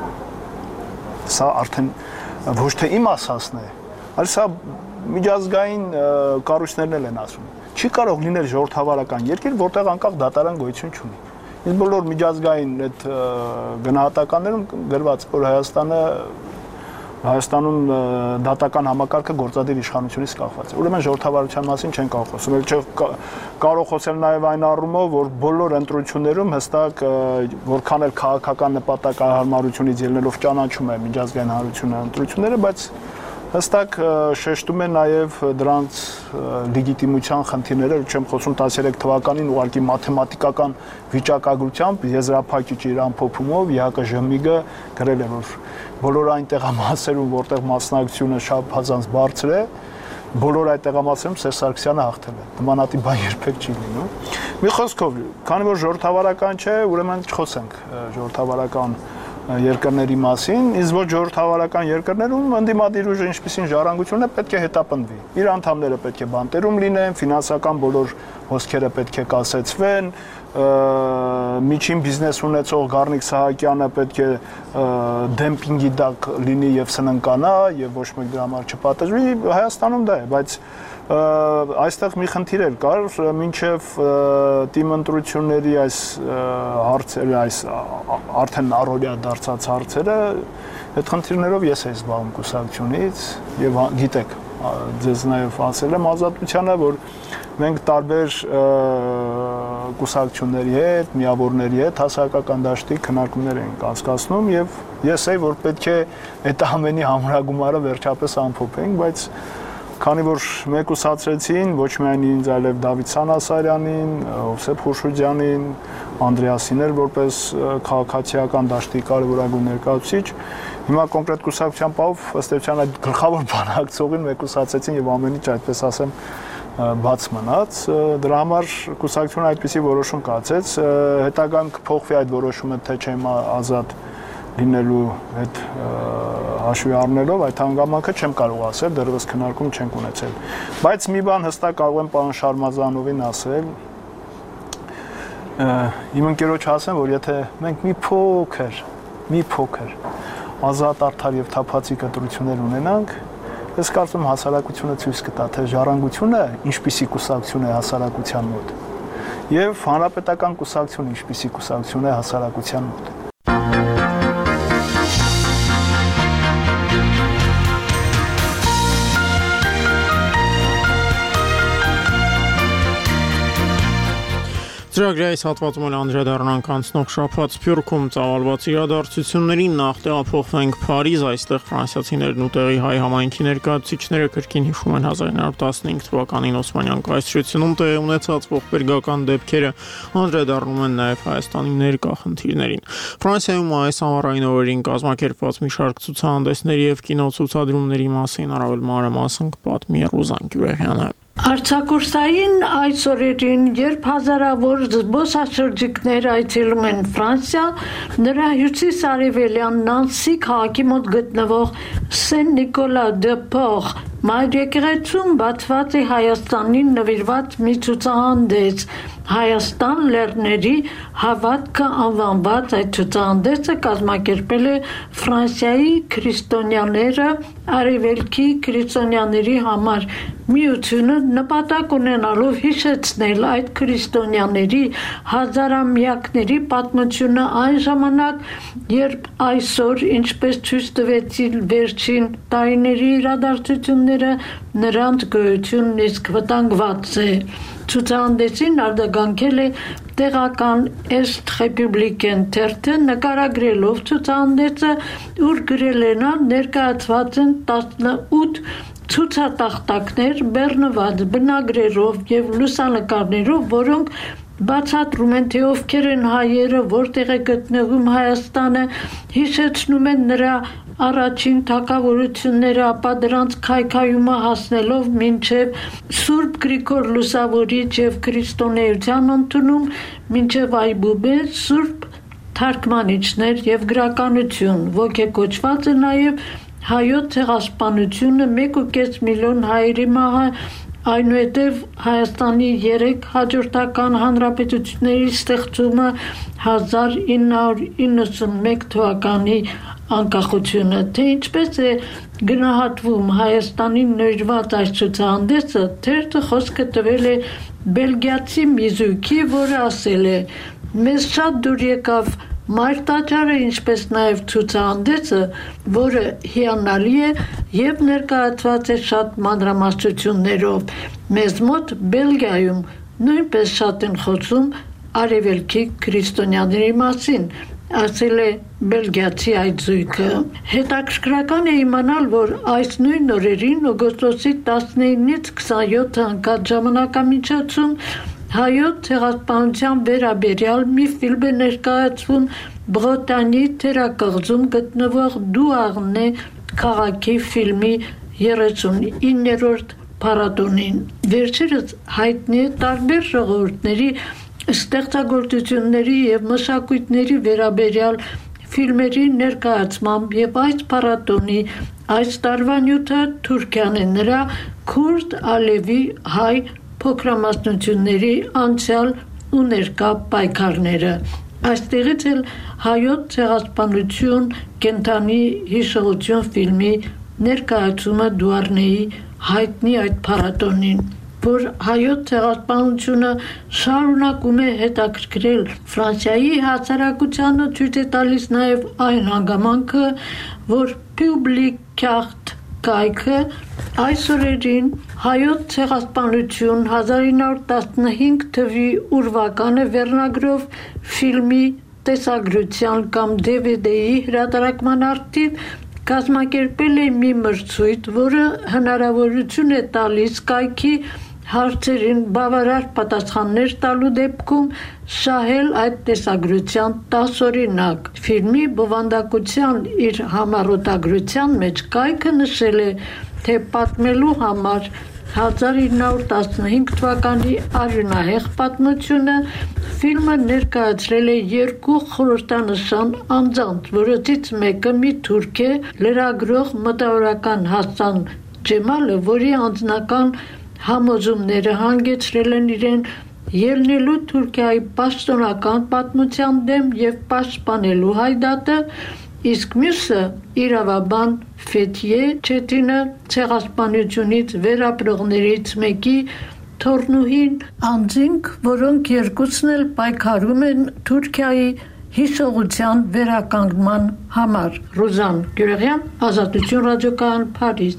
S3: Սա արդեն ոչ թե իմ ասածն է, այլ սա միջազգային կառույցներն են ասում։ Չի կարող լինել ժողովրդավարական երկիր, որտեղ անկախ դատարան գոյություն չունի։ Իսկ բոլոր միջազգային այդ գնահատականներում գրված, որ Հայաստանում դատական համակարգը գործադիր իշխանությունից կախված է։ Ուրեմն ժողովրդավարության մասին չեն կարող խոսել։ Կարող խոսել նաև այն առումով, որ բոլոր ընտրություններում հստակ որքան էլ քաղաքական նպատակահարմարությունից ելնելով ճանաչում է միջազգային հանրությունը ընտրությունները, բայց հստակ շեշտում է նաև դրանց լեգիտիմության խնդիրները, չեմ խոսում 13 թվականին ուղղակի մաթեմատիկական վիճակագրությամբ եզրափակիչ իր ամփոփումով ԵԱԿ-ԺՄԻԳ-ը գրել է, որ բոլոր այն տեղամասերում, որտեղ մասնակցությունը շաբաթազանց բարձր է, բոլոր այդ տեղամասերում Սերժ Սարգսյանը հաղթել է։ Նմանատիպ բան երբեք չի լինում։ Մի խոսքով, քանի որ ժողովրդավարական չէ, ուրեմն չխոսենք ժողովրդավարական երկրների մասին, իսկ ոչ ժողովրդավարական երկրներում ընդդիմադիր ուժը ինչպիսին ժառանգությունն է, պետք է հետապնդվի։ Իր անդամները պետք է բանտերում լինեն, ֆինանսական բոլոր հոսքերը պետք է կասեցվեն, միջին բիզնես ունեցող Գառնիկ Սահակյանը պետք է դեմպինգի դակ լինի եւ սննկանա եւ ոչ մեկ դրա համար չպատժվի, Հայաստանում դա է, բայց այստեղ մի խնդիր էլ կար, մինչև թիմ ընտրությունների այս հարցերը, այս արդեն առօրյա դարձած հարցերը, այդ խնդիրներով ես էի զբաղվում կուսակցությունից եւ գիտեք, ձեզ նաեւ ասել եմ Ազատությանը, որ մենք տարբեր կուսակցությունների հետ, միավորների հետ հասարակական դաշտի քննարկումներ ենք անցկացնում եւ ես էի, որ պետք է այդ ամենի համրագումարը վերջապես ամփոփենք, բայց քանի որ մեկուսացրեցին ոչ միայն ինձ, այլև Դավիթ Սանասարյանին, Հովսեփ Խուշուջյանին, Անդրեասին էր որպես քաղաքացիական դաշտի կարևորագույն ներկայացուցիչ, հիմա կոնկրետ կուսակցության պահով ըստ էության այդ գլխավոր բանակցողին մեկուսացեցին եւ ամեն ինչ այդպես ասեմ բաց մնաց, դրա համար կուսակցությունը այդպիսի որոշում կայացրեց, հետագայում կփոխվի այդ որոշումը, թե չէ հիմա ազատ լինելու հետ հաշվի առնելով այդ հանգամանքը չեմ կարող ասել, դեռևս քննարկում չենք ունեցել։ Բայց մի բան հստակ կարող եմ պարոն Շարմազանովին ասել, իմ ընկերոջ ասեմ, որ եթե մենք մի փոքր ազատ, արդար եւ թափանցիկ ընտրություններ ունենանք, ես կարծում հասարակությունը ցույց կտա, թե ժառանգությունը ինչպիսի կուսակցություն է հասարակության մոտ եւ հանրապետական կուսակցությունը ինչպիսի կուսակցություն է հասարակության մոտ։
S1: Ծրագրի այս հատվածում էլ անդրադառնանք անցնող շաբաթ Սփյուռքում ծավալված իրադարձություններին, նախ տեղափոխվենք Փարիզ, այստեղ ֆրանսիացիներն ու տեղի հայ համայնքի ներկայացուցիչները կրկին հիշում են 1915 թվականին Օսմանյան կայսրությունում տեղի ունեցած ողբերգական դեպքերը, անդրադառնում են նաև Հայաստանի ներկա խնդիրներին։ Ֆրանսիայում այս ամառային օրերին կազմակերպված մի շարք ցուցահանդեսների եւ կինոցուցադրումների մասին առավել մանրամասն կպատմի Ռուզան Գյուղեղյանը։
S5: Արձակուրսային այս օրերին, երբ հազարավոր զբոսաշրջիկներ այցելում են Ֆրանսիա, նրա հյուսիս-արևելյան Նանսի քաղաքի մոտ գտնվող Սեն Նիկոլա դե Պոր մայրեկեղեցում բացված է Հայաստանին նվիրված մի ցուցահանդես։ Հայաստան լեռների հավատքը անվանված այդ ցուցահանդեսը կազմակերպել է Ֆրանսիայի քրիստոնյաները արևելքի քրիստոնյաների համար միությունը նպատակ ունենալով հիշեցնել այդ քրիստոնյաների հազարամյակների պատմությունը այն ժամանակ, երբ այսօր, ինչպես ցույց տվեցին վերջին տարիների իրադարձությունները, նրանց գոյությունն իսկ վտանգված է։ Ցուցահանդեսին արձագանքել է տեղական Est Republicain թերթը, նկարագրելով ցուցահանդեսը, ուր գրել է նա ներկայացված են 18 ցուցատախտակներ բեռնված բնագրերով եւ լուսանկարներով, որոնք բացատրում են, թե ովքեր են հայերը, որտեղ է գտնվում Հայաստանը, հիշեցնում են նրա առաջին թագավորությունները, ապա դրանց քայքայումը հասնելով մինչև Սուրբ Գրիգոր Լուսավորիչ եւ քրիստոնեության ընդունում, մինչև Այբուբե, Սուրբ թարգմանիչներ եւ գրականություն, ոգեկոչված է նաեւ հայոց ցեղասպանությունը 1.5 միլիոն հայերի մահը, այնուհետև Հայաստանի 3 հաջորդական հանրապետությունների ստեղծումը 1991 թվականի անկախությունը, թե ինչպես է գնահատվում Հայաստանին նվիրված այս ցուցահանդեսը, թերթը խոսքը տվել է բելգիացի մի զույգի, որը ասել է. «Մեզ շատ դուր եկավ Մայր տաճարը, ինչպես նաև ցուցահանդեսը, որը հիանալի է եւ ներկայացված է շատ մանրամասնություններով։ Մեզ մոտ Բելգիայում նույնպես շատ են խոսում արևելքի քրիստոնյաների մասին», ասել է բելգիացի այդ զույգը։ Հետաքրքրական է իմանալ, որ այս նույն օրերին օգոստոսի 19-ից 27-ը ընկած ժամանակամիջոցում հայոց ցեղասպանության վերաբերյալ մի ֆիլմ է ներկայացվում Բրետանի թերակղզում գտնվող Դուարնե քաղաքի ֆիլմի 39-րդ փառատոնին։ Վերջերս հայտնի է տարբեր ժողովուրդների ստեղծագործությունների եւ մշակույթների վերաբերյալ ֆիլմերի ներկայացմամբ եւ այս փառատոնի այս տարվա նյութը Թուրքիան է, նրա քուրդ, ալևի, հայ փոքրամասնությունների անցյալ ու ներկա պայքարները։ Այստեղից էլ հայոց ցեղասպանություն կենթանի հիշողություն ֆիլմի ներկայացումը Դուարնեի հայտնի այդ փառատոնին, որ հայոց ցեղասպանությունը շարունակում է հետաքրքրել Ֆրանսիայի հասարակությանը, ցույց է տալիս նաև այն հանգամանքը, որ Public Carte կայքը այս օրերին հայոց ցեղասպանություն 1915 թվի ուրվականը վերնագրով ֆիլմի տեսագրության կամ DVD-ի հրատարակման արդիվ կազմակերպել է մի մրցույթ, որը հնարավորություն է տալիս կայքի հարցերին բավարար պատասխաններ տալու դեպքում շահել այդ տեսագրության 10 օրինակ։ Ֆիլմի բովանդակության իր համառոտագրության մեջ կայքը նշել է, թե պատմելու համար 1915 թվականի արյունահեղ պատմությունը ֆիլմը ներկայացրել է 2 խորհրդանշան անձանց, որոնցից մեկը մի թուրք է, լրագրող մտավորական Հասան Ջեմալը, որի անձնական համոզումները հանգեցրել են իրեն ելնելու Թուրքիայի պաշտոնական պատմության դեմ եւ պաշտպանելու հայդատը, իսկ մյուսը իրավաբան Ֆեթիե Չետինը ցեղասպանությունից վերապրողներից մեկի թորնուհին, անձինք, որոնք երկուսն էլ պայքարում են Թուրքիայի հիշողության վերականգնման համար։ Ռուզան Գյուղեղյան, Ազատություն ռադիոկայան, Փարիզ։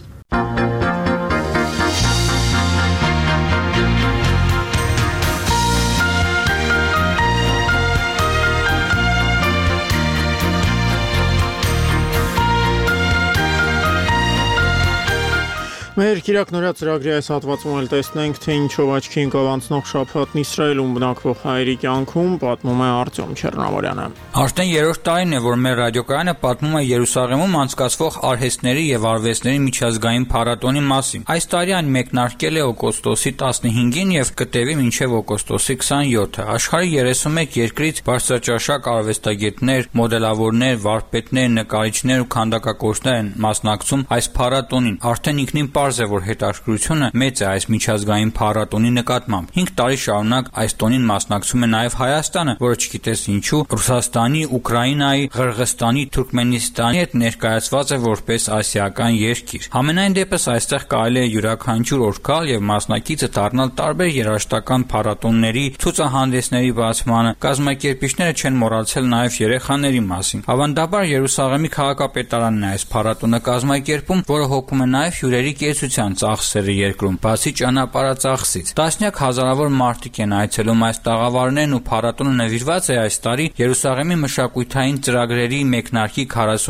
S1: Մեր Կիրակ նորյա ծրագրի այս հատվածում էլ տեսնենք, թե ինչով աչքի ընկավ անցնող շաբաթն Իսրայելում բնակվող հայերի կյանքում, պատմում է Արտյոմ Չեռնավորյանը։
S6: Արդեն երրորդ տարին է, որ մեր ռադիոկայանը պատմում է Երուսաղեմում անցկացվող արհեստների եւ արվեստների միջազգային փառատոնի մասին։ Այս տարի այն մեկնարկել է օգոստոսի 15-ին եւ կտևի մինչեւ օգոստոսի 27-ը։ Աշխարհի 31 երկրից բարձրաճաշակ արվեստագետներ, մոդելավորներ, վարպետներ, նկարիչներ ու քանդակագործներ են մասնակցում այս փառատոնին։ Արդեն ինքնին պարզ է, որ հետաքրքրությունը մեծ է այս միջազգային փառատոնի նկատմամբ։ 5 տարի շարունակ այս տոնին մասնակցում է նաև Հայաստանը, որը չգիտես ինչու Ռուսաստանի, Ուկրաինայի, Ղրղստանի, Թուրքմենստանի հետ ներկայացված է որպես ասիական երկիր։ Համենայն դեպս այստեղ կարելի է յուրաքանչյուր օր գալ եւ մասնակիցը դառնալ տարբեր երաժշտական փառատոնների, ցուցահանդեսների բացմանը։ Կազմակերպիչները չեն մոռացել նաև երեխաների մասին։ Հավանաբար Երուսաղեմի քաղաքապետարանն է այս փառատոնը կազմակերպում, որը հոգում է նաև հյուրերի կեցության ծախսերը երկրում, բացի ճանապարհածախսից։ Տասնյակ հազարավոր մարդիկ են այցելում այս տաղավարներն ու փառատոնը նվիրված է այս տարի Երուսաղեմի մշակութային ծրագրերի մեկնարկի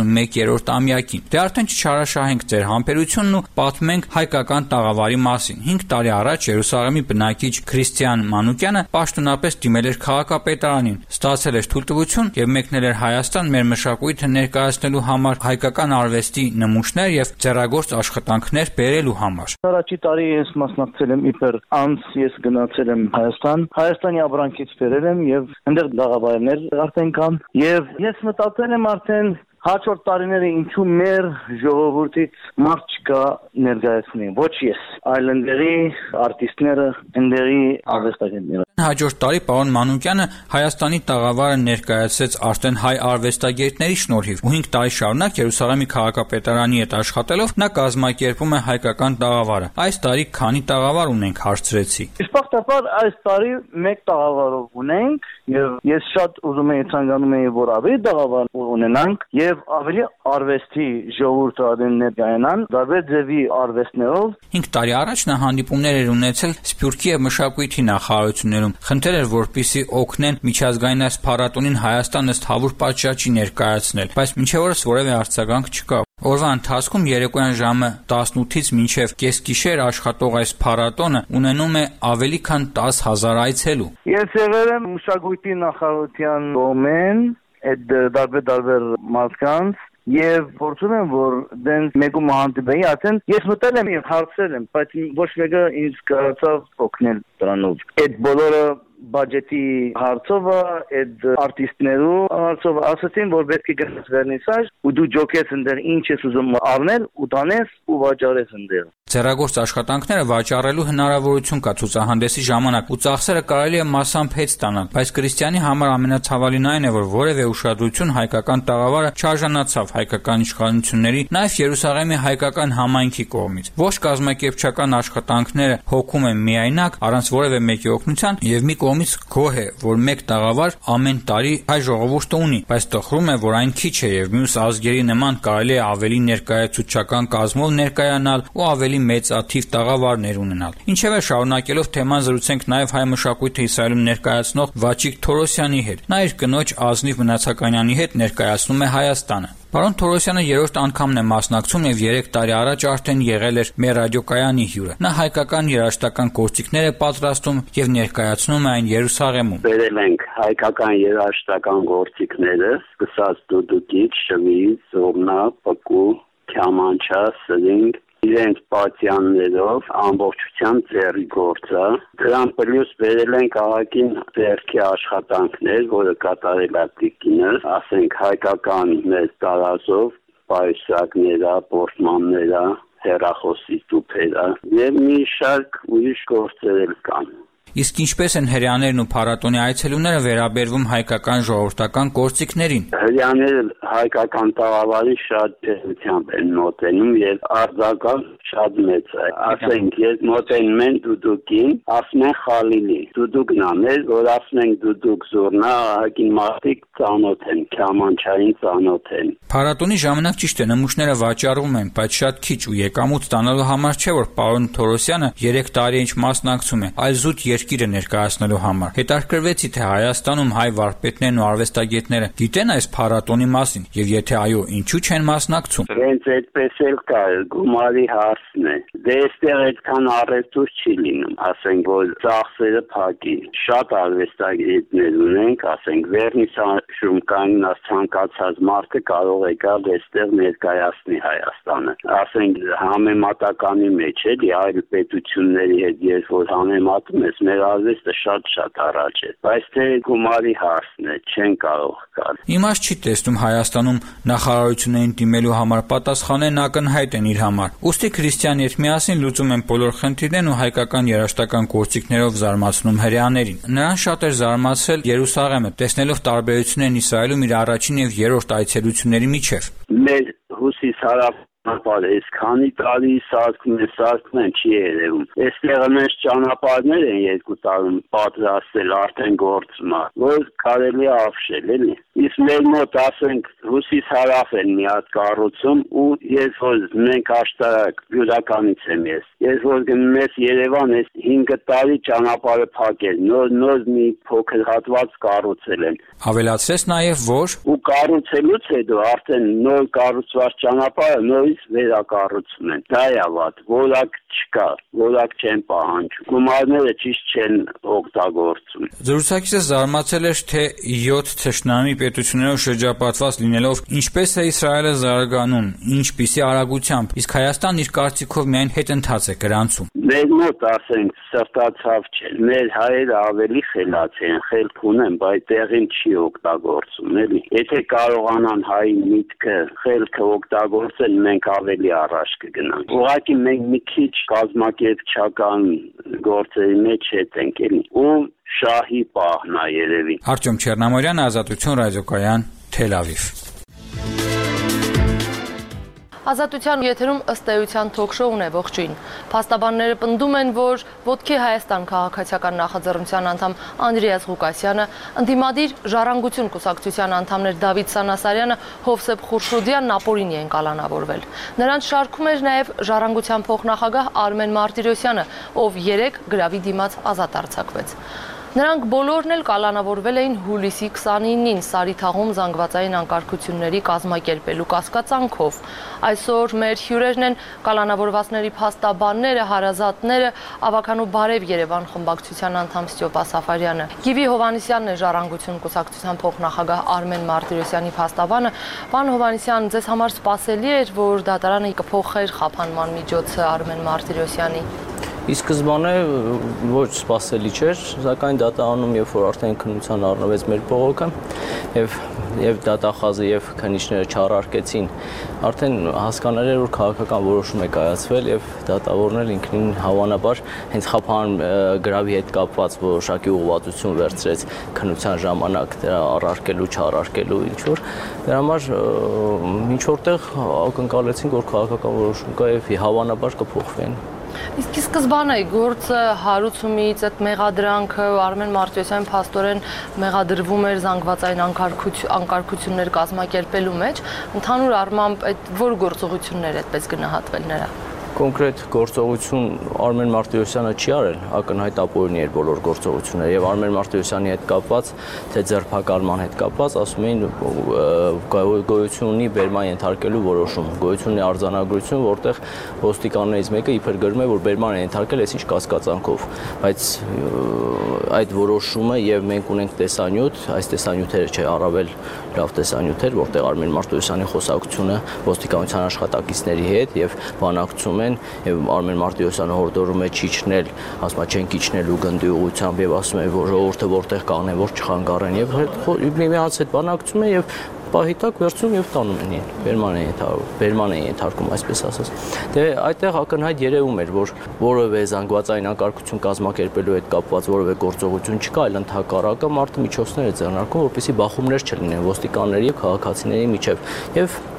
S6: 41-րդ ամյակին։ Դե արդեն չչարաշահենք ձեր համբերությունն ու պատմենք հայկական տաղավարի մասին։ 5 տարի առաջ Երուսաղեմի բնակիչ Քրիստիան Մանուկյանը պաշտոնապես դիմել էր քաղաքապետարանին, ստացել էր թույլտվություն եւ մեկնել էր Հայաստան մեր մշակույթը ներկայացնելու համար, հայկական արվեստի նմուշներ եւ ձեռագործ աշխատանքներ բերելու համար։
S7: Առաջի տարի ես մասնակցել եմ իբր անց ես գնացել եմ Հայաստանի ապրանքից բերել եմ եւ այնտեղ դաղավարներ արդեն կան եւ ես մտածել եմ արդեն հաջորդ տարիները ինչու մեր ժողովրդից մարդ չկա ներկայացնի, ոչ ես, այլ ընդերի արտիստները, ընդերի արվեստագետները։
S6: Հաջորդ տարի պարոն Մանուկյանը Հայաստանի տաղավարը ներկայացրեց արդեն հայ արվեստագետների շնորհիվ ու 5 տարի շարունակ Երուսաղեմի քաղաքապետարանի հետ աշխատելով նա կազմակերպում է հայկական տաղավարը։ Այս տարի քանի տաղավար ունենք, հարցրեցի։
S7: Իսպարտաբար այս տարի 1 տաղավար ունենք եւ ես շատ ուզում եի ցանկանում եի որ ավելի տաղավար ունենանք եւ ավելի արվեստի ժողովուրդը adin ներկայանան, դարձել ձևի արվեստներով։
S6: 5 տարի առաջ նա հանդիպումներ էր ունեցել Սփյուռքի եւ մշակույթի նախարարություններում, խնդրել էր որպեսզի օգնեն միջազգային այս փառատոնին Հայաստան ըստ հավուր պատշաճի ներկայացնել, բայց մինչև օրս որևէ արձագանք չկա։ Օրվա ընթացքում երեկոյան ժամը 18-ից մինչև կեսգիշեր աշխատող այս փառատոնը ունենում է ավելի քան 10,000 այցելու։
S7: Ես եղել եմ մշակույթի նախարարության կողմեն այդ դարբեր մարդկանց եւ փորձում եմ որ դեն մեկում հանդիպեի, արդեն ես մտել եմ եւ հարցրել եմ, բայց ոչ մեկը ինձ կարողացավ օգնել դրանով։ Այդ բոլորը բյուջետի հարցով, այդ արտիստներու հարցով ասացին, որ պետք է գնաս վերնիսաժ ու դու ջոկես ընդեր ինչ ես ուզում առնել ու տանես ու վաճառես ընդեր։
S6: Ձեռագործ աշխատանքները վաճառելու հնարավորություն կա ցուցահանդեսի ժամանակ ու ծախսերը կարելի է մասամբ հետ ստանալ, բայց Քրիստիանի համար ամենացավալին այն է, որ որևէ ուշադրություն հայկական տաղավարը չարժանացավ հայկական իշխանությունների, նաև Երուսաղեմի հայկական համայնքի կողմից։ Ոչ կազմակերպչական աշխատանքները հոգում են միայնակ, առանց որևէ մեկի օգնության եւ մի կողմից գոհ է, որ մեկ տաղավար ամեն տարի հայ ժողովուրդը ունի, բայց տխրում է, որ այն քիչ է եւ մյուս ազգերի նման կարելի է ավելի ներկայացուցչական կազմով ներկայանալ ու ավելի մեծ աթիվ տաղավարներ ունենալ։ Ինչևէ, շարունակելով թեման զրուցենք նաև հայ մշակույթը Իսրայելում ներկայացնող Վաչիկ Թորոսյանի հետ։ Նա իր կնոջ Ազնիվ Մնացականյանի հետ ներկայացնում է Հայաստանը։ Պարոն Թորոսյանը երրորդ անգամն է մասնակցում եւ 3 տարի առաջ արդեն եղել էր մեր ռադիոկայանի հյուրը։ Նա հայկական երաժշտական գործիքներ է պատրաստում եւ ներկայացնում է այն Երուսաղեմում։
S8: Բերել ենք հայկական երաժշտական գործիքները, սկսած դուդուկից, շվից, զոմնա, պկու, քյամանչա, սրինգ, իրենց պատյաններով ամբողջությամբ ձեռի գործը։ Դրան պլյուս բերել են քաղաքին ձեռքի աշխատանքներ, որը կատարել է տիկինը, ասենք հայկական մեծ տարազով, պայուսակները, պորտմանները, հեռախոսի տուփերը եւ մի շարք ուրիշ գործեր կան։
S6: Իսկ ինչպես են հրեաներն ու փառատոնի այցելուները վերաբերվում հայկական ժողովրդական գործիքներին։
S8: Հրեաները հայկական տաղավարին շատ ջերմությամբ են մոտենում եւ արձակալ շատ մեծ է։ Ասենք, ես մոտենում են դուդուկին, ասում են խալիլի։ Դուդուկն անել, որ ասում են դուդուկ զուրնա, հակին մարդիկ ծանոթ են, քյամանչային ծանոթ են։
S6: Փառատոնի ժամանակ ճիշտ է նմուշները վաճառվում են, բայց շատ քիչ ու եկամուտ ստանալու համար չէ որ պարոն Թորոսյանը 3 տարի ինչ մասնակցում է, այլ զուտ երկիրը ներկայացնելու համար։ Հետաքրքրվեցի, թե Հայաստանում հայ վարպետներն ու արվեստագետները գիտեն այս փառատոնի մասին եւ եթե այո, ինչու չեն մասնակցում։
S8: Հենց այդպես էլ կա, գումարի հարցն է։ Դե այստեղ այդքան առևտուր չի լինում, ասենք որ ծախսերը փակի։ Շատ արվեստագետներ ունենք, ասենք վերնիսաժում կանգնած ցանկացած մարդը կարող է գալ այստեղ ներկայացնի Հայաստանը։ Ասենք համեմատականի մեջ էլի այլ պետությունների հետ երբ որ համեմատում ես, մեր արվեստը շատ առաջ է։ Բայց թե գումարի հարցն է, չեն կարող գալ։
S6: Իմաստ չի տեսնում Հայաստանում նախարարություններին դիմելու համար պատասխանեն ակնհայտ են իր համար։ Ուստի Քրիստիան Երթմիածին լուծում են բոլոր խնդիրներն ու հայկական երաժշտական գործիքներով զարմացնում հրեաներին։ Նրան շատ էր զարմացել Երուսաղեմը, տեսնելով տարբերություններն Իսրայելում իր առաջին եւ երրորդ այցելությունների միջև։
S8: Մեր հյուսիս-հարավ այսքանի տարի սարքում են չի երևում։ Այստեղ մենք ճանապարհներ են 2 տարում պատրաստել արդեն գործում, որ կարելի է ավշել, էլի։ Իսկ մեր մոտ ասենք հյուսիս-հարավ են մի հատ կառուցում ու երբ որ մենք աշտարակ բյուրականից եմ ես։ Երբ որ գնում ես Երևան, այս 5 տարի ճանապարհը փակել, նոր մի փոքր հատված կառուցել են։
S6: Ավելացրեց նաև, որ
S8: ու կառուցելուց հետո արդեն նոր կառուցված ճանապարհը նորից վերակառուցում են։ Դա է վատ, որակ չկա, որակ չեն պահանջում։ Գումարները ճիշտ չեն օգտագործում։
S6: Զրուցակիցը զարմացել էր, թե 7 թշնամի պետություններով շրջապատված լինելով ինչպես է Իսրայելը զարգանում, ինչպիսի արագությամբ, իսկ Հայաստանն իր կարծիքով միայն հետընթաց է գրանցում։
S8: Մեր մոտ ասենք սրտացավ չէ, մեր հայերը ավելի խելաց են, խելք ունեն, բայց տեղին չի օգտագործում, էլի։ Եթե կարողանան հայի միտքը, խելքը օգտագործել, մենք ավելի առաջ կգնանք։ Ուղղակի մենք մի քիչ կազմակերպչական գործերի մեջ ենք, էլի։ Ու շահի պահն է երևի։
S6: Արտյոմ Չեռնամորյան, Ազատություն ռադիոկայան, Թել Ավիվ։
S9: Ազատության եթերում ըստ էության թոք-շոուն է, ողջույն։ Փաստաբանները պնդում են, որ Ոտքի Հայաստան քաղաքացիական նախաձեռնության անդամ Անդրեաս Ղուկասյանը, ընդդիմադիր Ժառանգություն կուսակցության անդամներ Դավիթ Սանասարյանը, Հովսեփ Խուրշուդյանն ապօրինի են կալանավորվել։ Նրանց շարքում էր նաև Ժառանգության փոխնախագահ Արմեն Մարտիրոսյանը, ով 3 գրավի դիմաց ազատ արձակվեց։ Նրանք բոլորն էլ կալանավորվել էին հուլիսի 29-ին Սարիթաղում զանգվածային անկարգությունների կազմակերպելու կասկածանքով։ Այսօր մեր հյուրերն են կալանավորվածների փաստաբանները, հարազատները, Ավականու Բարև Երևան խմբակցության անդամ Ստյոպա Սաֆարյանը։ Գիվի Հովհաննիսյանն է Ժառանգություն կուսակցության փոխնախագահ Արմեն Մարտիրոսյանի փաստաբանը։ Պարոն Հովհաննիսյան, ձեզ համար սպասելի էր, որ դատարանը կփոխեր խափանման միջոցը Արմեն Մարտիրոսյանի։
S10: Ի սկզբանե ոչ սպասելի չէր, սակայն դատարանում երբ որ արդեն քննության առնվեց մեր բողոքը եւ դատախազը եւ քննիչները չառարկեցին, արդեն հասկանալի էր որ քաղաքական որոշում է կայացվել եւ դատավորն էլ ինքնին հավանաբար հենց խափան գրավի հետ կապված որոշակի ուղղվածություն վերցրեց քննության ժամանակ դրա առարկելու չառարկելու ինչ որ դրա համար ինչ որտեղ ակնկալեցին որ քաղաքական որոշում կա եւ հավանաբար կփոխվեն։
S9: Իսկ սկզբանե գործը հարուցումից այդ մեղադրանքը Արմեն Մարտիրոսյանի փաստորեն մեղադրվում էր զանգվածային անկարգություններ կազմակերպելու մեջ, ընդհանուր առմամբ այդ որ գործողություններ այդպես գնահատվել նրա։
S10: Կոնկրետ գործողություն Արմեն Մարտիրոսյանը չի արել, ակնհայտ ապօրինի էր բոլոր գործողությունները եւ Արմեն Մարտիրոսյանի հետ կապված, թե ձերբակալման հետ կապված, ասում էին գոյություն ունի բերման ենթարկելու որոշում, գոյություն ունի արձանագրություն, որտեղ ոստիկաններից մեկը իբր գրում է, որ բերման է ենթարկել այսինչ կասկածանքով, բայց այդ որոշումը եւ մենք ունենք տեսանյութ, այս տեսանյութերը չէ, առավել լավ տեսանյութեր, որտեղ Արմեն Մարտիրոսյանի խոսակցությունը ոստիկանության աշխատակիցների հետ եւ բանակցում եւ Արմեն Մարտիրոսյանը հորդորում է չիջնել, ասում է չենք իջնելու գնդի ուղղությամբ եւ ասում է որ ժողովուրդը որտեղ կանեն, որ չխանգարեն եւ միմյանց հետ բանակցում են եւ պահիտակ վերցնում եւ տանում են բերման են ենթարկում, այսպես ասած։ Դե այդտեղ ակնհայտ երևում էր, որ որևէ զանգվածային անկարգություն կազմակերպելու հետ կապված որևէ գործողություն չկա, այլ ընդհակառակը մարդը միջոցներ է ձեռնարկում, որպեսզի բախումներ չլինեն ոստիկանների եւ քաղաքացիների միջեւ եւ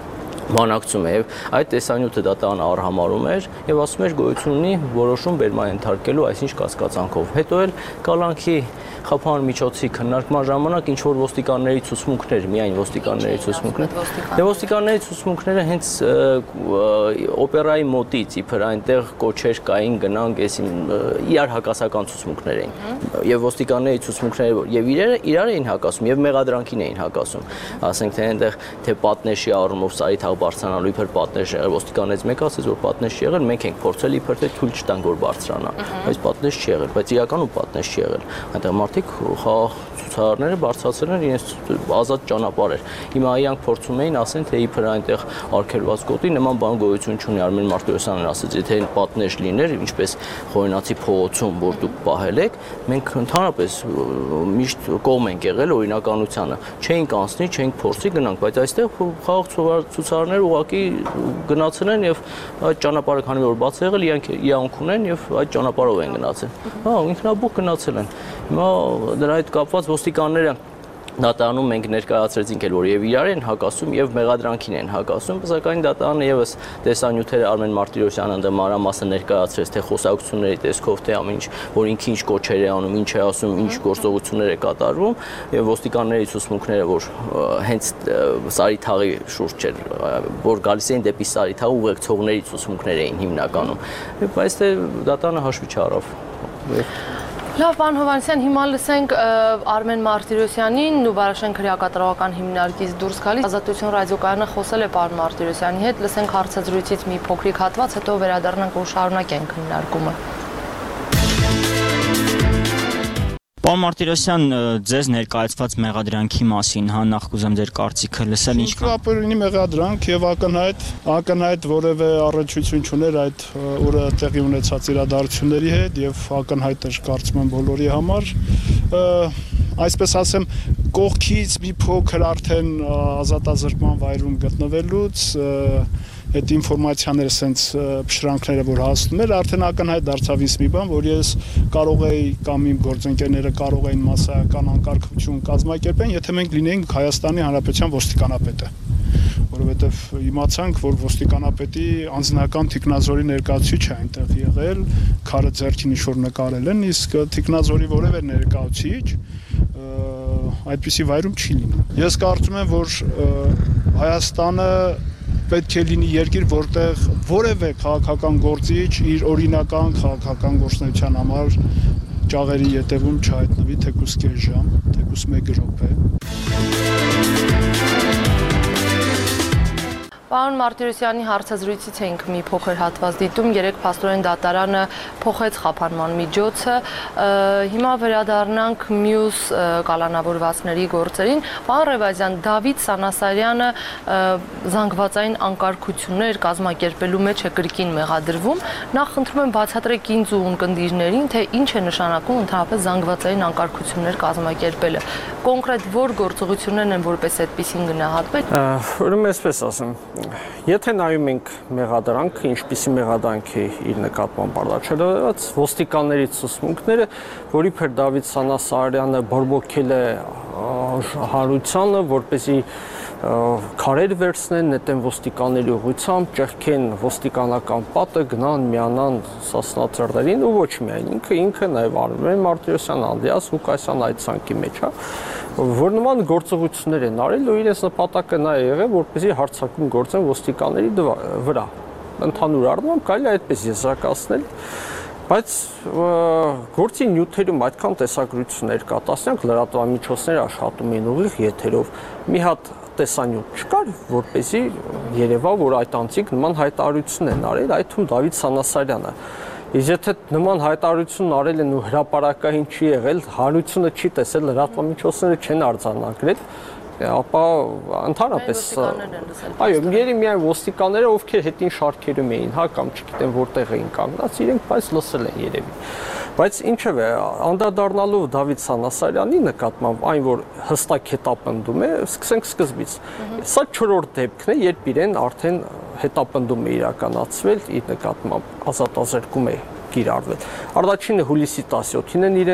S10: բանակցում է եւ այդ տեսանյութը դատարանը արհամարում էր եւ ասում էր գոյություն ունի որոշում բերման ենթարկելու այսինչ կասկածանքով։ Հետո էլ կալանքի խափան միջոցի քննարկման ժամանակ ինչ որ ոստիկանների ցուցմունքներ, միայն ոստիկանների ցուցմունքներ։ Դե ոստիկանների ցուցմունքները հենց օպերայի մոտից իբր այնտեղ կոչեր կային գնանք, էս իրար հակասական ցուցմունքներ էին։ Եվ ոստիկանների ցուցմունքները եւ իրար էին հակասում եւ մեղադրանքին էին հակասում։ Ասենք թե այնտեղ թե պատնեշի առումով սարի թաղ բարձրանալու իբր պատնեշ եղել, ոստիկաններից մեկը ասեց որ պատնեշ չի եղել, մենք ենք փորձել իբր թե թույլ չտանք որ բարձրանա, բայց պատնեշ չի եղել, բայց իրականում պատնեշ չի եղել։ Այնտեղ մարդիկ խաղ ցուցարարները բարձրացրել են իրենց ազատ ճանապարհ էր։ Հիմա իրանք փորձում էին ասեն թե իբր այնտեղ արգելված գոտի նման բան գոյություն չունի։ Արմեն Մարտիրոսյանն ասաց, եթե պատնեշ լիներ, ինչպես Խորենացի փողոցում որ դուք պահել եք, մենք ընդհանրապես միշտ կողմ ենք եղել օրինականությանը, չէինք անցնի, չէինք փորձի գնանք, բայց այստեղ խաղ ցուցարարները ուղղակի գնացել են եւ այդ ճանապարհը քանի որ բաց է եղել, իրանք ունեն եւ այդ ճանապարհով են գնացել։ Հա, ինքնաբուխ գնացել են։ Հիմա դրա հետ կապված ոստիկանները դատարանում մենք ներկայացրեցինք էլ որ եւ իրար են հակասում եւ մեղադրանքին են հակասում, սակայն դատարանը եւս տեսանյութերը Արմեն Մարտիրոսյանը ընդ մանրամասը ներկայացրեց թե խոսակցությունների տեսքով թե ամեն ինչ որ ինքը ինչ կոչեր է անում, ինչ է ասում, ինչ գործողություններ է կատարվում եւ ոստիկանների ցուցմունքները որ հենց սարի թաղի շուրջ էր որ գալիս էին դեպի սարի թաղ ուղեկցողների ցուցմունքներ էին հիմնականում բայց թե դատարանը հաշվի չառավ։
S9: Լավ, պարոն Հովհաննիսյան, հիմա լսենք Արմեն Մարտիրոսյանին ու Վարաշեն քրեակատարողական հիմնարկից դուրս գալիս Ազատություն ռադիոկայանը խոսել է պարոն Մարտիրոսյանի հետ, լսենք հարցազրույցից մի փոքրիկ հատված, հետո վերադառնանք ու շարունակենք քննարկումը։
S11: Պարոն Մարտիրոսյան, ձեզ ներկայացված մեղադրանքի մասին, հա, նախ կուզեմ ձեր կարծիքը լսել, ինչ կա։
S3: Ապօրինի մեղադրանք եւ ակնհայտ որևէ առնչություն չուներ այդ օրը տեղի ունեցած իրադարձությունների հետ եւ ակնհայտ էր կարծում եմ բոլորի համար։ Այսպես ասեմ, կողքից մի փոքր արդեն ազատազրկման վայրում գտնվելուց այդ ինֆորմացիաները սենց փշրանքները որ հասնում էր արդեն ակնհայտ դարձավ ինձ մի բան որ ես կարող էի կամ իմ գործընկերները կարող էին մասսայական անկարգություն կազմակերպեն եթե մենք լինեինք Հայաստանի Հանրապետության ոստիկանապետը որովհետև իմացանք որ ոստիկանապետի անձնական թիկնազորի ներկայացուցիչ է այնտեղ եղել քարը ձեռքին ինչ-որ նկարել են իսկ թիկնազորի որևէ ներկայացուցիչ այդպիսի վայրում չի լինում ես կարծում եմ որ Հայաստանը պետք է լինի երկիր, որտեղ որևէ քաղաքական գործիչ իր օրինական քաղաքական գործունեության համար ճաղերի ետևում չհայտնվի թեկուզ կես ժամ, թեկուզ 1 րոպե։
S9: Պարոն Մարտիրոսյանի հարցազրույցից ենք մի փոքր հատված դիտում, երեք փաստորեն դատարանը փոխեց խափանման միջոցը, հիմա վերադառնանք մյուս կալանավորվածների գործերին։ Պարոն Ռևազյան, Դավիթ Սանասարյանը զանգվածային անկարգություններ կազմակերպելու մեջ է կրկին մեղադրվում, նախ խնդրում եմ բացատրեք ինձ ու ունկնդիրներին, թե ինչ է նշանակում ընդհանրապես զանգվածային անկարգություններ կազմակերպելը, կոնկրետ որ գործողություններն են որպես այդպեսին գնահատվել։
S12: Ուրեմն այսպես ասեմ Եթե նայում ենք մեղադրանքը, ինչպիսի մեղադրանքի իր նկատմամբ առաջադրված ոստիկանների ցուցմունքները, որ իբր Դավիթ Սանասարյանը բորբոքել է հարությանը, որպեսզի քարեր վերցնեն, նետեն ոստիկանների ուղղությամբ, ճեղքեն ոստիկանական պատը, գնան միանան Սասնա-Ծռներին ու ոչ միայն ինքը նաև Արմեն Մարտիրոսյան, Անդրեաս Ղուկասյան այդ ցանկի մեջ է, որ նման գործողություններ են արել ու իրենց նպատակը նա է եղել, որպեսզի հարձակում գործեն ոստիկանների վրա։ Ընդհանուր առմամբ կարելի է այդպես եզրակացնել, բայց գործի նյութերում այդքան տեսակրություններ կա, տասնյակ լրատվամիջոցներ աշխատում են ուղիղ եթերով։ Մի հատ տեսանյութ չկար, որպեսզի երևա, որ այդ անձիկ նման հայտարարություն են արել, այդ թվում Դավիթ Սանասարյանը։ Իսկ եթե նման հայտարարություն արել են ու հրապարակային չի եղել, հարությունը չի տեսել, լրատվամիջոցները չեն արձանագրել, ապա ընդհանրապես այո, երևի միայն ոստիկանները, ովքեր հետին շարքերում էին, հա, կամ չգիտեմ որտեղ էին կանգնած, իրենք բայց լսել են երևի։ Բայց ինչևէ, անդրադառնալով Դավիթ Սանասարյանի նկատմամբ այն, որ հստակ հետապնդում է, սկսենք սկզբից։ Սա 4-րդ դեպքն է, երբ իրեն արդեն հետապնդում է իրականացվել, իր նկատմամբ ազատազրկում է կիրառվել։ Առաջինը հուլիսի 17-ին են իրեն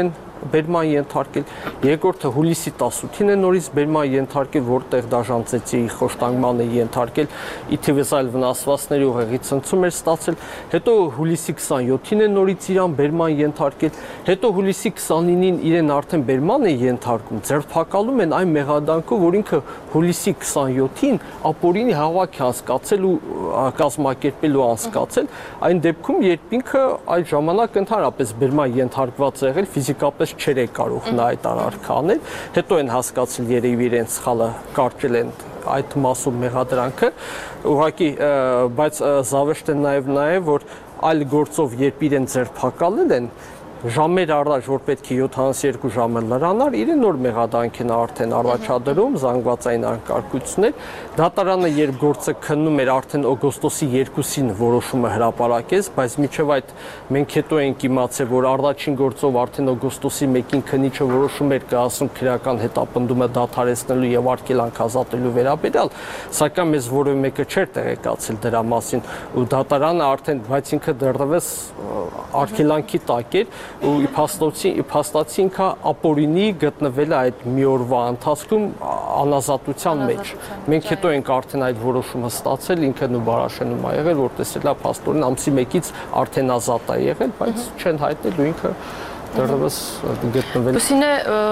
S12: բերման ենթարկել, երկրորդը հուլիսի 18-ին է նորից բերման ենթարկել, որտեղ դաժան ծեծի խոշտանգման է ենթարկել, ի թիվս այլ վնասվածքների ուղեղի ցնցում էր ստացել, հետո հուլիսի 27-ին է նորից իրան բերման ենթարկել, հետո հուլիսի 29-ին իրեն արդեն բերման է ենթարկում, ձերբակալում են այն մեղադրանքով, որ ինքը հուլիսի 27-ին ապօրինի հավաք է անցկացել ու կազմակերպել ու անցկացել, այն դեպքում, երբ ինքը այդ ժամանակ ընդհանրապես բերման ենթարկված է եղել, ֆիզիկապես չէր կարող նա այդ արարքանել, հետո են հասկացել երևի իրենց սխալը կարճել են այդ մասում մեղադրանքը, ուղղակի, բայց զավեշտ է նաև, որ այլ գործով, երբ իրեն ձերբակալել են, ժամեր առաջ, որ պետք է 72 ժամը լրանար, իրեն նոր մեղադրանք են արդեն առաջադրում, զանգվածային անկարգություններ, դատարանը երբ գործը քննում էր արդեն օգոստոսի 2-ին որոշումը հրապարակեց, բայց մինչև այդ մենք հետո ենք իմացել, որ առաջին գործով արդեն օգոստոսի 1-ին քննիչը որոշում էր կայացնում քրեական հետապնդումը դադարեցնելու եւ արգելանք ազատելու վերաբերյալ, սակայն մեզ որևէ մեկը չէր տեղեկացել դրա մասին ու դատարանը արդեն, բայց ինքը դեռևս արգելանքի տակ էր ու իփաստացի ինքը ապօրինի գտնվել է այդ մի օրվա ընթացքում անազատության մեջ։ Մենք հետո ենք արդեն այդ որոշումը ստացել, ինքը նու Բարաշենում է եղել, որ տեսել է փաստորեն ամսի 1-ից արդեն ազատ է եղել, բայց չեն հայտնել ու ինքը դեռևս գտնվել։
S9: Լուսինե,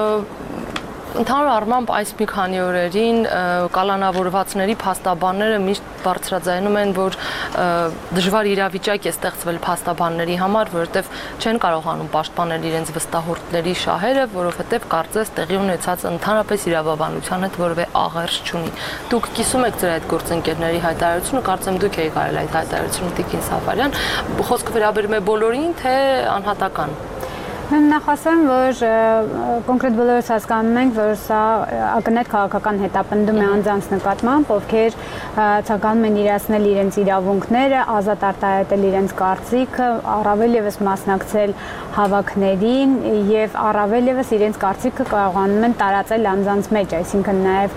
S9: ընդհանուր առմամբ այս մի քանի օրերին կալանավորվածների փաստաբանները միշտ բարձրաձայնում են, որ դժվար իրավիճակ է ստեղծվել փաստաբանների համար, որովհետև չեն կարողանում պաշտպանել իրենց վստահորդների շահերը, որովհետև կարծես տեղի ունեցած ընդհանրապես իրավաբանության հետ որևէ աղերս չունի։ Դուք կիսում եք ձեր այդ գործընկերների հայտարարությունը, կարծեմ դուք եք արել այդ հայտարարությունը Տիկին Սաֆարյան, խոսքը վերաբերում է բոլորին, թե անհատական։
S13: Նախ ասեմ, որ կոնկրետ բոլորս հասկանում ենք, որ սա ակնհայտ քաղաքական հետապնդում է անձանց նկատմամբ, ովքեր ցանկանում են իրացնել իրենց իրավունքները, ազատ արտահայտել իրենց կարծիքը, առավել եւս մասնակցել հավաքներին եւ առավել եւս իրենց կարծիքը կարողանում են տարածել անձանց մեջ, այսինքն նաեւ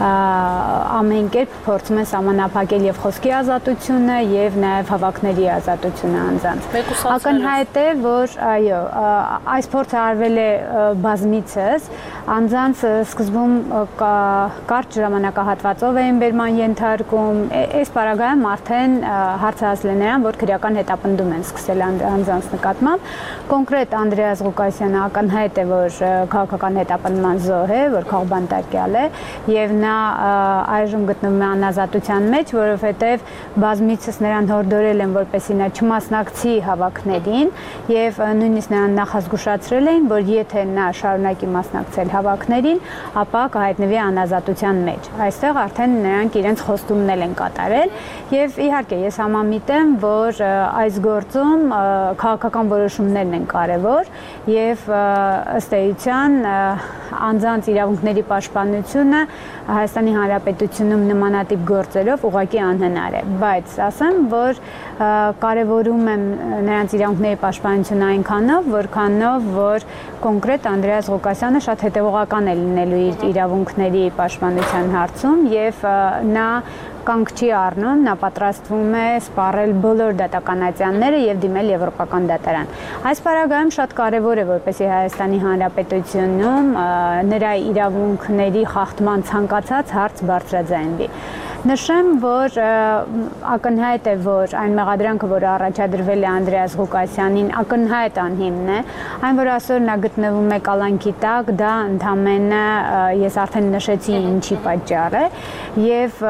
S13: ամեն կերպ փորձում են սահմանափակել եւ խոսքի ազատությունը եւ նաեւ հավաքների ազատությունը անձանց։ Ակնհայտ է, որ այո, այս փորձը արվել է բազմիցս, անձանց սկզբում կարճ ժամանակահատվածով էին բերման ենթարկում, այս պարագայում արդեն հարցահասել է նրան, որ քրեական հետապնդում են սկսել անձանց նկատմամբ, կոնկրետ Անդրեաս Ղուկասյանը ակնհայտ է, որ քաղաքական հետապնդման զոհ է, որ քաղբանտարկյալ է եւ նա այժմ գտնվում է անազատության մեջ, որովհետեւ բազմիցս նրան հորդորել են, որպեսզի նա չմասնակցի հավաքներին եւ նույնիսկ նրան նախազգուշացրել էին, որ եթե նա շարունակի մասնակցել հավաքներին, ապա կհայտնվի անազատության մեջ։ Այստեղ արդեն նրանք իրենց խոստումներ են կատարել եւ իհարկե ես համամիտ եմ, որ այս գործում քաղաքական որոշումներն են կարևոր եւ ըստ էության անձանց իրավունքների պաշտպանությունը Հայաստանի Հանրապետությունում նմանատիպ գործերով ուղղակի անհնար է, բայց ասեմ, որ կարևորում եմ նրանց իրավունքների պաշտպանությունը այնքանով, որքանով, որ կոնկրետ Անդրեաս Ղուկասյանը շատ հետևողական է լինելու իր իրավունքների պաշտպանության հարցում եւ նա կանգ չի առնում, նա պատրաստվում է սպառել բոլոր դատականատյանները եւ դիմել Եվրոպական դատարան։ Այս պարագայում շատ կարեւոր է, որպեսզի Հայաստանի Հանրապետությունում նրա իրավունքների խախտման ցանկացած հարց բարձրաձայնվի։ Նշեմ, որ ակնհայտ է, որ այն մեղադրանքը, որը առաջադրվել է Անդրեաս Ղուկասյանին, ակնհայտ անհիմն է, այն որ այսօր նա գտնվում է կալանքի տակ, դա ընդամենը ես արդեն նշեցի ինչի պատճառ է, եւ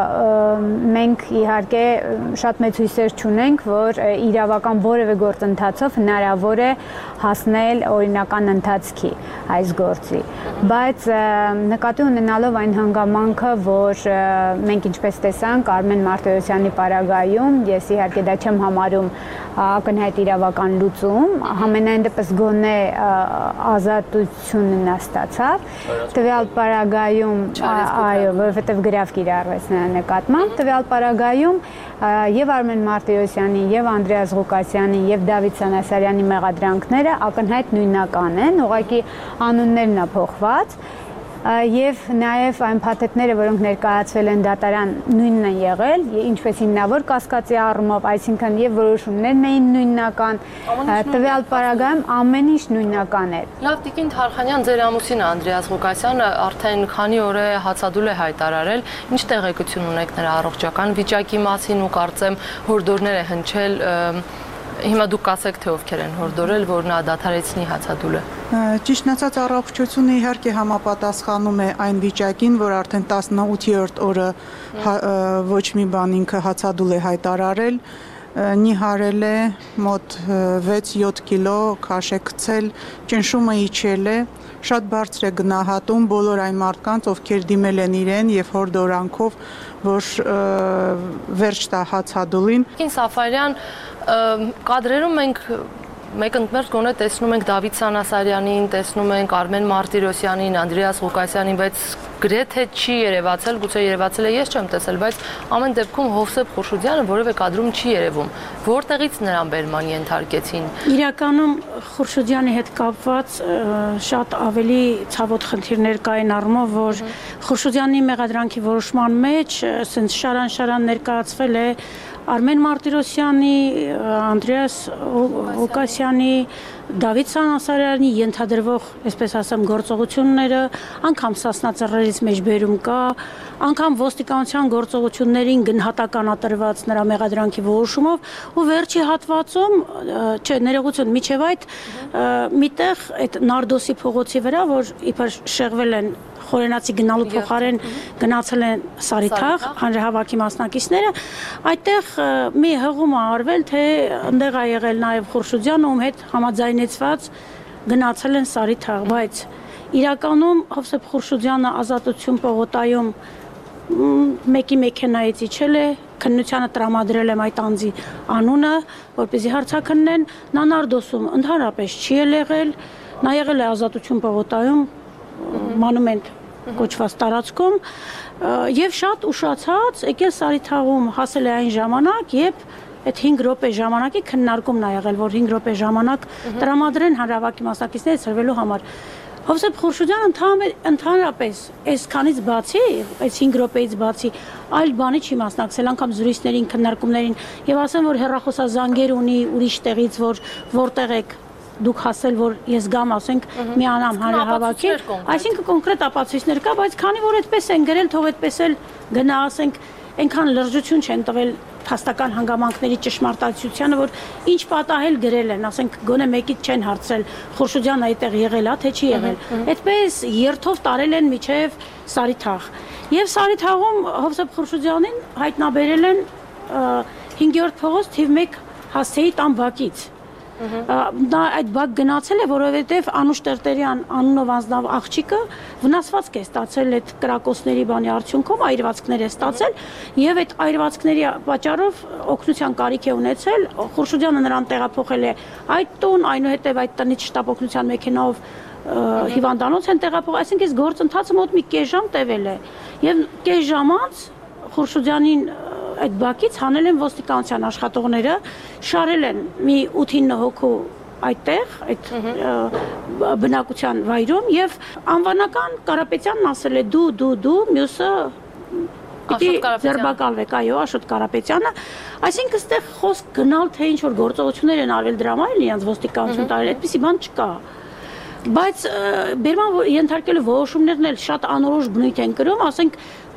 S13: մենք իհարկե շատ մեծ հույսեր չունենք, որ իրավական որևէ գործընթացով հնարավոր է հասնել օրինական ընթացքի այս գործի, բայց նկատի ունենալով այն հանգամանքը, որ մենք ինչպես տեսանք Արմեն Մարտիրոսյանի պարագայում, ես իհարկե դա չեմ համարում ակնհայտ իրավական լուծում, համենայն դեպս գոնե ազատությունը նա ստացավ, տվյալ պարագայում, այո, որովհետև գրավ կիրառվեց նրա նկատմամբ, տվյալ պարագայում եւ Արմեն Մարտիրոսյանի, եւ Անդրեաս Ղուկասյանի, եւ Դավիթ Սանասարյանի մեղադրանքները ակնհայտ նույնական են, ուղղակի անուններն է փոխված։ եւ նաեւ այն փաթեթները, որոնք ներկայացվել են դատարան, նույնն են եղել, ինչպես հիմնավոր կասկածի առումով, այսինքն եւ որոշումներն էին նույնական, տվյալ պարագայում ամեն ինչ նույնական էր։
S9: Լավ, Տիկին Թարխանյան, ձեր ամուսինը Անդրեաս Ղուկասյանը արդեն քանի օր է հացադուլ է հայտարարել, ինչ տեղեկություն ունեք նրա առողջական վիճակի մասին ու կարծեմ հորդորներ է հնչել, հիմա դուք կասեք թե ովքեր են հորդորել, որ նա դադարեցնի հացադուլը։
S14: Ճիշտն ասած, առողջությունը իհարկե համապատասխանում է այն վիճակին, որ արդեն 18-րդ օրը ոչ մի բան ինքը հացադուլ է հայտարարել, նիհարել է մոտ 6-7 կիլո, քաշ է գցել, ճնշումը իջել է, շատ բարձր է գնահատում բոլոր այն մարդկանց, ովքեր դիմել են իրեն եւ հորդորանքով, որ վերջ տա հացադուլին։
S9: Տիկին Սաֆարյան, կադրերում մենք մեկ ընդմերջ գոնե տեսնում ենք Դավիթ Սանասարյանին, տեսնում ենք Արմեն Մարտիրոսյանին, Անդրեաս Ղուկասյանին, բայց գրեթե չի երևացել, գուցե երևացել է, ես չեմ տեսել, բայց ամեն դեպքում Հովսեփ Խուրշուդյանը որևէ կադրում չի երևում։ Որտեղից նրան բերման ենթարկեցին։
S15: Իրականում Խուրշուդյանի հետ կապված շատ ավելի ցավոտ խնդիրներ կային առումով, որ Խուրշուդյանի մեղադրանքի որոշման մեջ ասենց շարան ներկայացվել է Արմեն Մարտիրոսյանի, Անդրեաս Ղուկասյանի, Դավիթ Սանասարյանի ենթադրվող, այսպես ասեմ, գործողությունները, անգամ Սասնա ծռերից մեջ բերում կա, անգամ ոստիկանության գործողություններին գնահատականատրված նրա մեղադրանքի որոշումով ու վերջի հատվածում, չէ, ներողություն, միջև այդ միտեղ այդ Նարդոսի փողոցի վրա, որ իբր շեղվել են խորենացի գնալու փոխարեն գնացել են Սարիթաղ, հանրահավաքի մասնակիցները, այդտեղ մի հղում է արվել, թե այնտեղ է եղել նաև Խուրշուդյանը, ում հետ համաձայնեցված գնացել են Սարիթաղ, բայց իրականում Հովսեփ Խուրշուդյանը Ազատություն պողոտայում մեկի մեքենայից իջել է, քննությանը տրամադրել եմ այդ անձի անունը, որպեսզի հարցաքննեն, նա Նարդոսում ընդհանրապես չի եղել, նա եղել է Ազատություն պողոտայում մանումենտ կոչված տարածքում եւ շատ ուշացած եկել Սարիթաղում, հասել է այն ժամանակ, երբ այդ 5 րոպե ժամանակի քննարկումն է եղել, որ 5 րոպե ժամանակ տրամադրեն հանրահավաքի մասնակիցների ծրվելու համար։ Հովսեփ Խուրշուդյանը ընդհանրապես այսքանից բացի, այս 5 րոպեից բացի, այլ բանի չի մասնակցել, անգամ զրույցներին, քննարկումներին եւ ասեմ, որ հեռախոսազանգեր ունի ուրիշ տեղից, որտեղ եք դուք հասել, որ ես գամ, ասենք, միանամ հանրահավաքի, այսինքն կոնկրետ ապացույցներ կա, բայց քանի որ այդպես են գրել, թող այդպես էլ գնա, ասենք, այնքան լրջություն չեն տվել փաստական հանգամանքների ճշմարտացիությանը, որ ինչ պատահել գրել են, ասենք, գոնե մեկից չեն հարցրել, Խուրշուդյանը այդտեղ եղել է, թե չի եղել։ Այդպես երթով տարել են միջև Սարիթաղ։ Եվ Սարիթաղում Հովսեփ Խուրշուդյանին հայտնաբերել են 5-րդ փողոց թիվ 1 հասցեի տան բակից։ Նա այդ բակ գնացել է, որովհետև Անուշ Տերտերյան անունով անձնավ աղջիկը վնասվածք է ստացել այդ կրակոցների բանի արդյունքում, այրվածքներ է ստացել եւ այդ այրվածքների պատճառով օգնության կարիք է ունեցել, Խուրշուդյանը նրան տեղափոխել է այդ տուն, այնուհետև այդ տնից շտապ օգնության մեքենայով հիվանդանոց են տեղափոխել, այսինքն այս գործընթացը մոտ մի կես ժամ տևել է եւ կես ժամ անց Խուրշուդյանին այդ բակից հանել են ոստիկանության աշխատողները, շարել են մի 8-9 հոգու այդտեղ, այդ բնակության վայրում եւ անվանական Կարապետյանն ասել է դու, մյուսը պիտի ձերբակալվեք, այո, Աշոտ Կարապետյանը, այսինքն այստեղ խոսք գնալ թե ինչ որ գործողություններ են արվել դրա համար, իրենց ոստիկանություն տարել, այդպիսի բան չկա։ Բայց բերման ենթարկելու որոշումներն էլ շատ անորոշ բնույթ են կրում, ասենք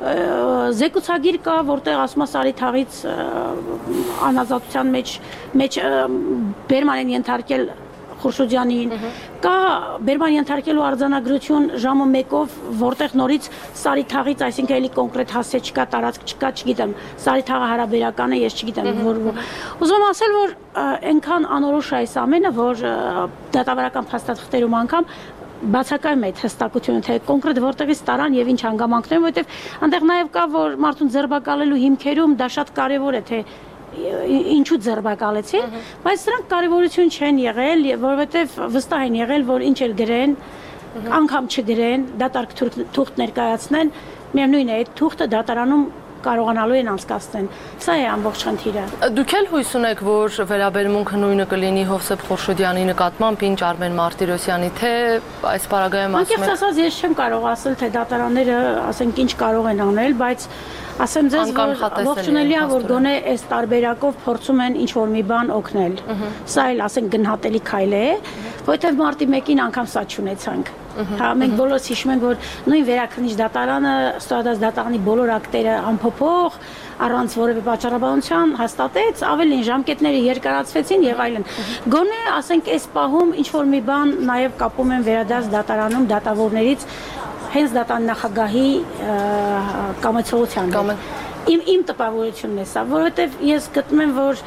S15: զեկուցագիր կա, որտեղ ասում է Սարիթաղից անազատության մեջ բերման են ենթարկել Խուրշուդյանին, կա բերման ենթարկելու արձանագրություն ժամը 1-ով, որտեղ նորից Սարիթաղից, այսինքն էլի կոնկրետ հասցե չկա, տարածք չկա, չգիտեմ, Սարիթաղը հարաբերական է, ես չգիտեմ, ուզում եմ ասել, որ այնքան անորոշ է այս ամենը, որ դատավարական փաստաթղթերում անգամ բացակայում է այդ հստակությունը, թե կոնկրետ որտեղից տարան եւ ինչ հանգամանքներում, որովհետեւ այնտեղ նաեւ կա, որ մարդուն ձերբակալելու հիմքերում դա շատ կարեւոր է, թե ինչու ձերբակալեցին, բայց սրանք կարևորություն չեն եղել, որովհետև վստահ են եղել, որ ինչ էլ գրեն, անգամ չգրեն, դատարկ թուղթ ներկայացնեն, միևնույն է, այդ թուղթը դատարանում կարողանալու են անցկացնել։ Սա է ամբողջ խնդիրը։
S9: Դուք էլ հույս ունեք, որ վերաբերմունքը նույնը կլինի Հովսեփ Խորշոդյանի նկատմամբ, ինչ Արմեն Մարտիրոսյանի, թե այս պարագայում ասում եք։
S15: Անկեղծ ասած, ես չեմ կարող ասել, թե դատարանները, ասենք, ինչ կարող են անել, բայց ասեմ ձեզ, որ ողջունելի է, որ գոնե այս տարբերակով փորձում են ինչ-որ մի բան օգնել։ Սա էլ, ասենք, գնահատելի քայլ է, որովհետև մարտի 1-ին անգամ սա չունեցանք։ Հա, մենք բոլորս հիշում ենք, որ նույն վերաքննիչ դատարանը ստորադաս դատարանի բոլոր ակտերը անփոփոխ, առանց որևէ պատճառաբանության հաստատեց, ավելին ժամկետները երկարացվեցին եւ այլն։ Գոնե, ասենք, այս պահում ինչ-որ մի բան նաեւ կապում են վերադարձ դատարանում դատավորներից հենց դատարան նախագահի կամեցողության։ Իմ տպավորությունն է սա, որովհետև ես գտնում եմ, որ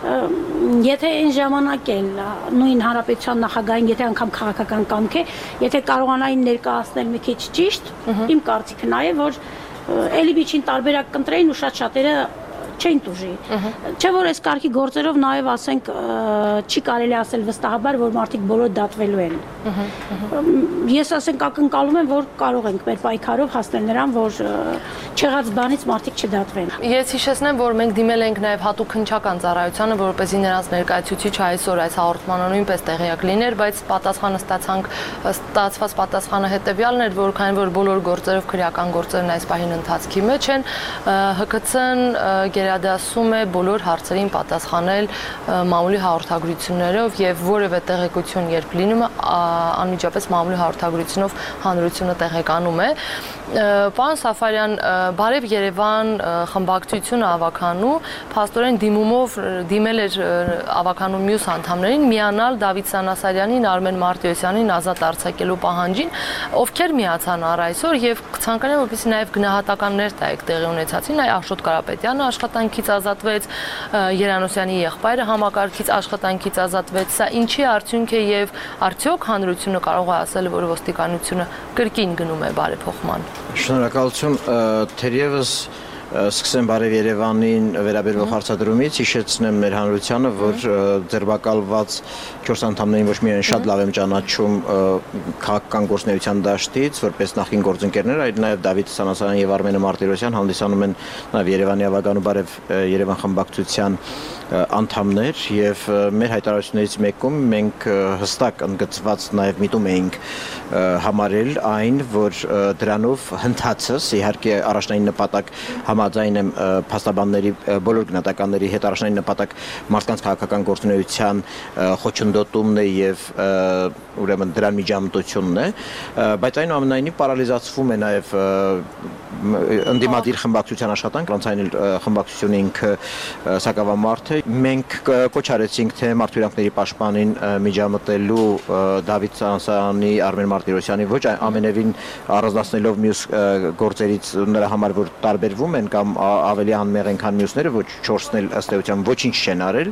S15: եթե այն ժամանակ էլ նույն հանրապետության նախագահին, եթե անգամ քաղաքական կամք է, եթե կարողանային ներկայացնել մի քիչ ճիշտ, իմ կարծիքն է, որ էլի միջին տարբերակ կընտրեին ու շատ-շատերը չեն տուժի։ Չէ՞ որ այս կարգի գործերով նաև ասենք չի կարելի ասել վստահաբար, որ մարդիկ բոլոր դատվելու են։ Ես ասենք ակնկալում եմ, որ կարող ենք մեր պայքարով հասնել նրան, որ չեղած բանից մարդիկ չդատվեն։
S9: Ես հիշեցնեմ, որ մենք դիմել ենք նաև հատուկ քննչական ծառայությանը, որպեսզի նրանց ներկայացուցիչը այսօր այս հաղորդմանը նույնպես տեղյակ լիներ, բայց պատասխանը ստացված պատասխանը հետևյալն էր, որ քանի որ բոլոր գործերով քրեական գործերն այս պահին ընթացքի մեջ են, ՀԿՑ-ն գերադասում է բոլոր հարցերին պատասխանել մամուլի հաղորդագրություններով եւ որևէ տեղեկություն երբ լինում է, անմիջապես մամուլի հաղորդագրությունով հանրությունը տեղեկանում է։ Պարոն Սաֆարյան, Բարև Երևան խմբակցությունը ավականու փաստորեն դիմումով դիմել էր ավականու մյուս անդամներին միանալ Դավիթ Սանասարյանին, Արմեն Մարտիրոսյանին ազատ արձակելու պահանջին, ովքեր միացան առ այսօր եւ ցանկանամ որպեսզի նաեւ գնահատականներ տայեք տեղի ունեցածին, այ Աշոտ Կարապետյանը աշխատանքից ազատվեց, Երանոսյանի եղբայրը համակարգից աշխատանքից ազատվեց, սա ինչի արդյունք է եւ արդյոք հանրությունը կարող է ասել, որ ոստիկանությունը կրկին գնում է բարեփոխման։
S16: Շնորհակալություն, թերևս սկսեմ Բարև Երևանին վերաբերող հարցադրումից, հիշեցնեմ մեր հանրությանը, որ ձերբակալված 4 անդամներին ոչ միայն շատ լավ եմ ճանաչում քաղաքական գործունեության դաշտից, որպես նախկին գործընկերներ, այլ նաև Դավիթ Սանասարյան եւ Արմեն Մարտիրոսյան հանդիսանում են նաև Երևանի ավագանու Բարև Երևան խմբակցության անդամներ եւ մեր հայտարարություններից մեկում մենք հստակ ընդգծված նաև միտում էինք համարել այն, որ դրանով հնդածս իհարկե առաջնային նպատակ համաձայն եմ փաստաբանների բոլոր գնահատականների հետ առաջնային նպատակ մարդկանց քաղաքական գործունեության խոչընդոտումն է եւ ուրեմն դրան միջամտությունն է, բայց այնուամենայնիվ պարալիզացվում է նաեւ ընդդիմադիր խմբակցության աշխատանք, ոնց այն խմբակցությունը ինքը սակավամարդ է։ Մենք կոչ արեցինք թե մարդու պաշտպանին միջամտելու Դավիթ Սանասարյանի, Արմեն Մարտիրոսյանի ոչ ամենևին առանձնացնելով մյուս գործերից նրա համար որ տարբերվում են կամ ավելի անմեղ են քան մյուսները, ոչ 4-ն էլ ըստ էության ոչինչ չեն արել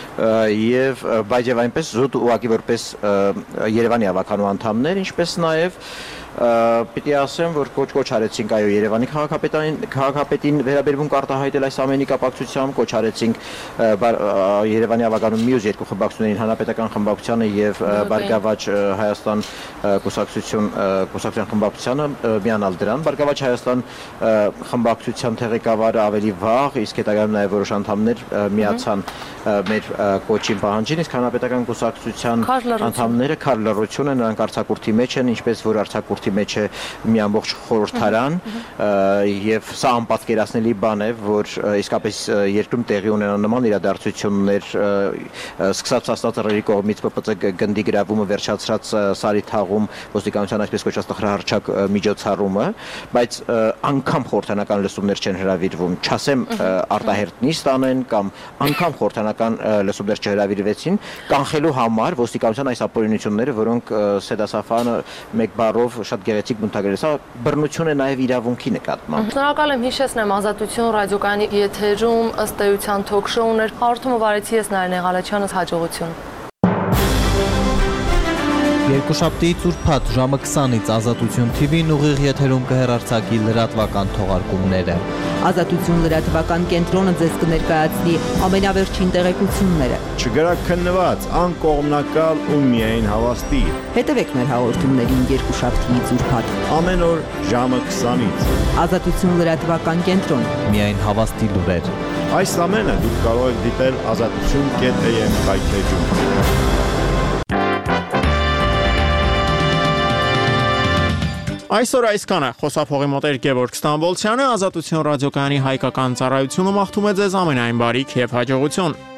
S16: եւ բայց եւ այնպես զուտ ուղղակի որպես Երևանի ավականու անդամներ, ինչպես նաեւ պիտի ասեմ, որ կոչ արեցինք այո Երևանի քաղաքապետին վերաբերվում արտահայտել այս ամենի կապակցությամբ, կոչ արեցինք Երևանի ավականու մյուս երկու խմբակցություններին, Հանրապետական խմբակցությանը եւ Բարգավաճ Հայաստան կուսակցության խմբակցությանը միանալ դրան։ Բարգավաճ Հայաստան խմբակցության տեղեկավարը ավելի վաղ, իսկ հետագայում նաեւ որոշ անդամներ միացան մեր կոչին պահանջին, իսկ Հանրապետական կուսակցության անդամները քար լռություն են, նրանք արձակուրդի մեջ են, ինչպես որ արձակուրդի մեջ է մի ամբողջ խորհրդարան եւ սա անպատկերացնելի բան է, որ իսկապես երկրում տեղի ունենան նման իրադարձություններ, սկսած աստվածարարի կողմից ՊՊՑ գնդի գրավումը, վերջացրած Սարի թաղում, ոստիկանության այսպես կոչված տխրահարճակ միջոցառումը, բայց անգամ խորհրդանական լսումներ չեն հրավիրվում, չասեմ արտահերտ նիստ անեն կամ անգամ խորհրդանական լսումներ չհրավիրվեցին, կանխելու համար ոստիկանության այս ապօրինությունները, որոնք Սեդասաֆանը մեկ բառով շատ գեղեցիկ բնութագրել է, սա բռնություն է նաև իրավունքի նկատմամբ։
S9: Շնորհակալ եմ, հիշեցնեմ Ազատություն ռադիոկայանի եթերում ըստ էության թոք-շոուներ, հաղորդումը վարեցի ես Նարինե Ղալեչյանս, հաջողություն։
S17: Երկուշաբթի ծուրփաթ ժամը 20-ից Ազատություն TV-ն ուղիղ եթերում կհեռարձակի լրատվական թողարկումները։
S18: Ազատություն լրատվական կենտրոնը ձեզ կներկայացնի ամենավերջին տեղեկությունները։
S19: Չգրաքննված, անկողմնակալ ու միայն հավաստի։
S18: Հետևեք մեր հաղորդումներին երկուշաբթիից ուրբաթ։
S19: Ամեն օր ժամը 20-ից։
S18: Ազատություն լրատվական կենտրոն։
S17: Միայն հավաստի լուրեր։
S19: Այս ամենը դուք կարող եք դիտել azatutun.am կայքեջում։
S1: Այսօր այսքանը խոսափողի մոտ Գևորգ Ստամբոլցյանը, Ազատություն ռադիոկայանի հայկական ծառայությունը մաղթում է ձեզ ամենայն բարիք եւ հաջողություն։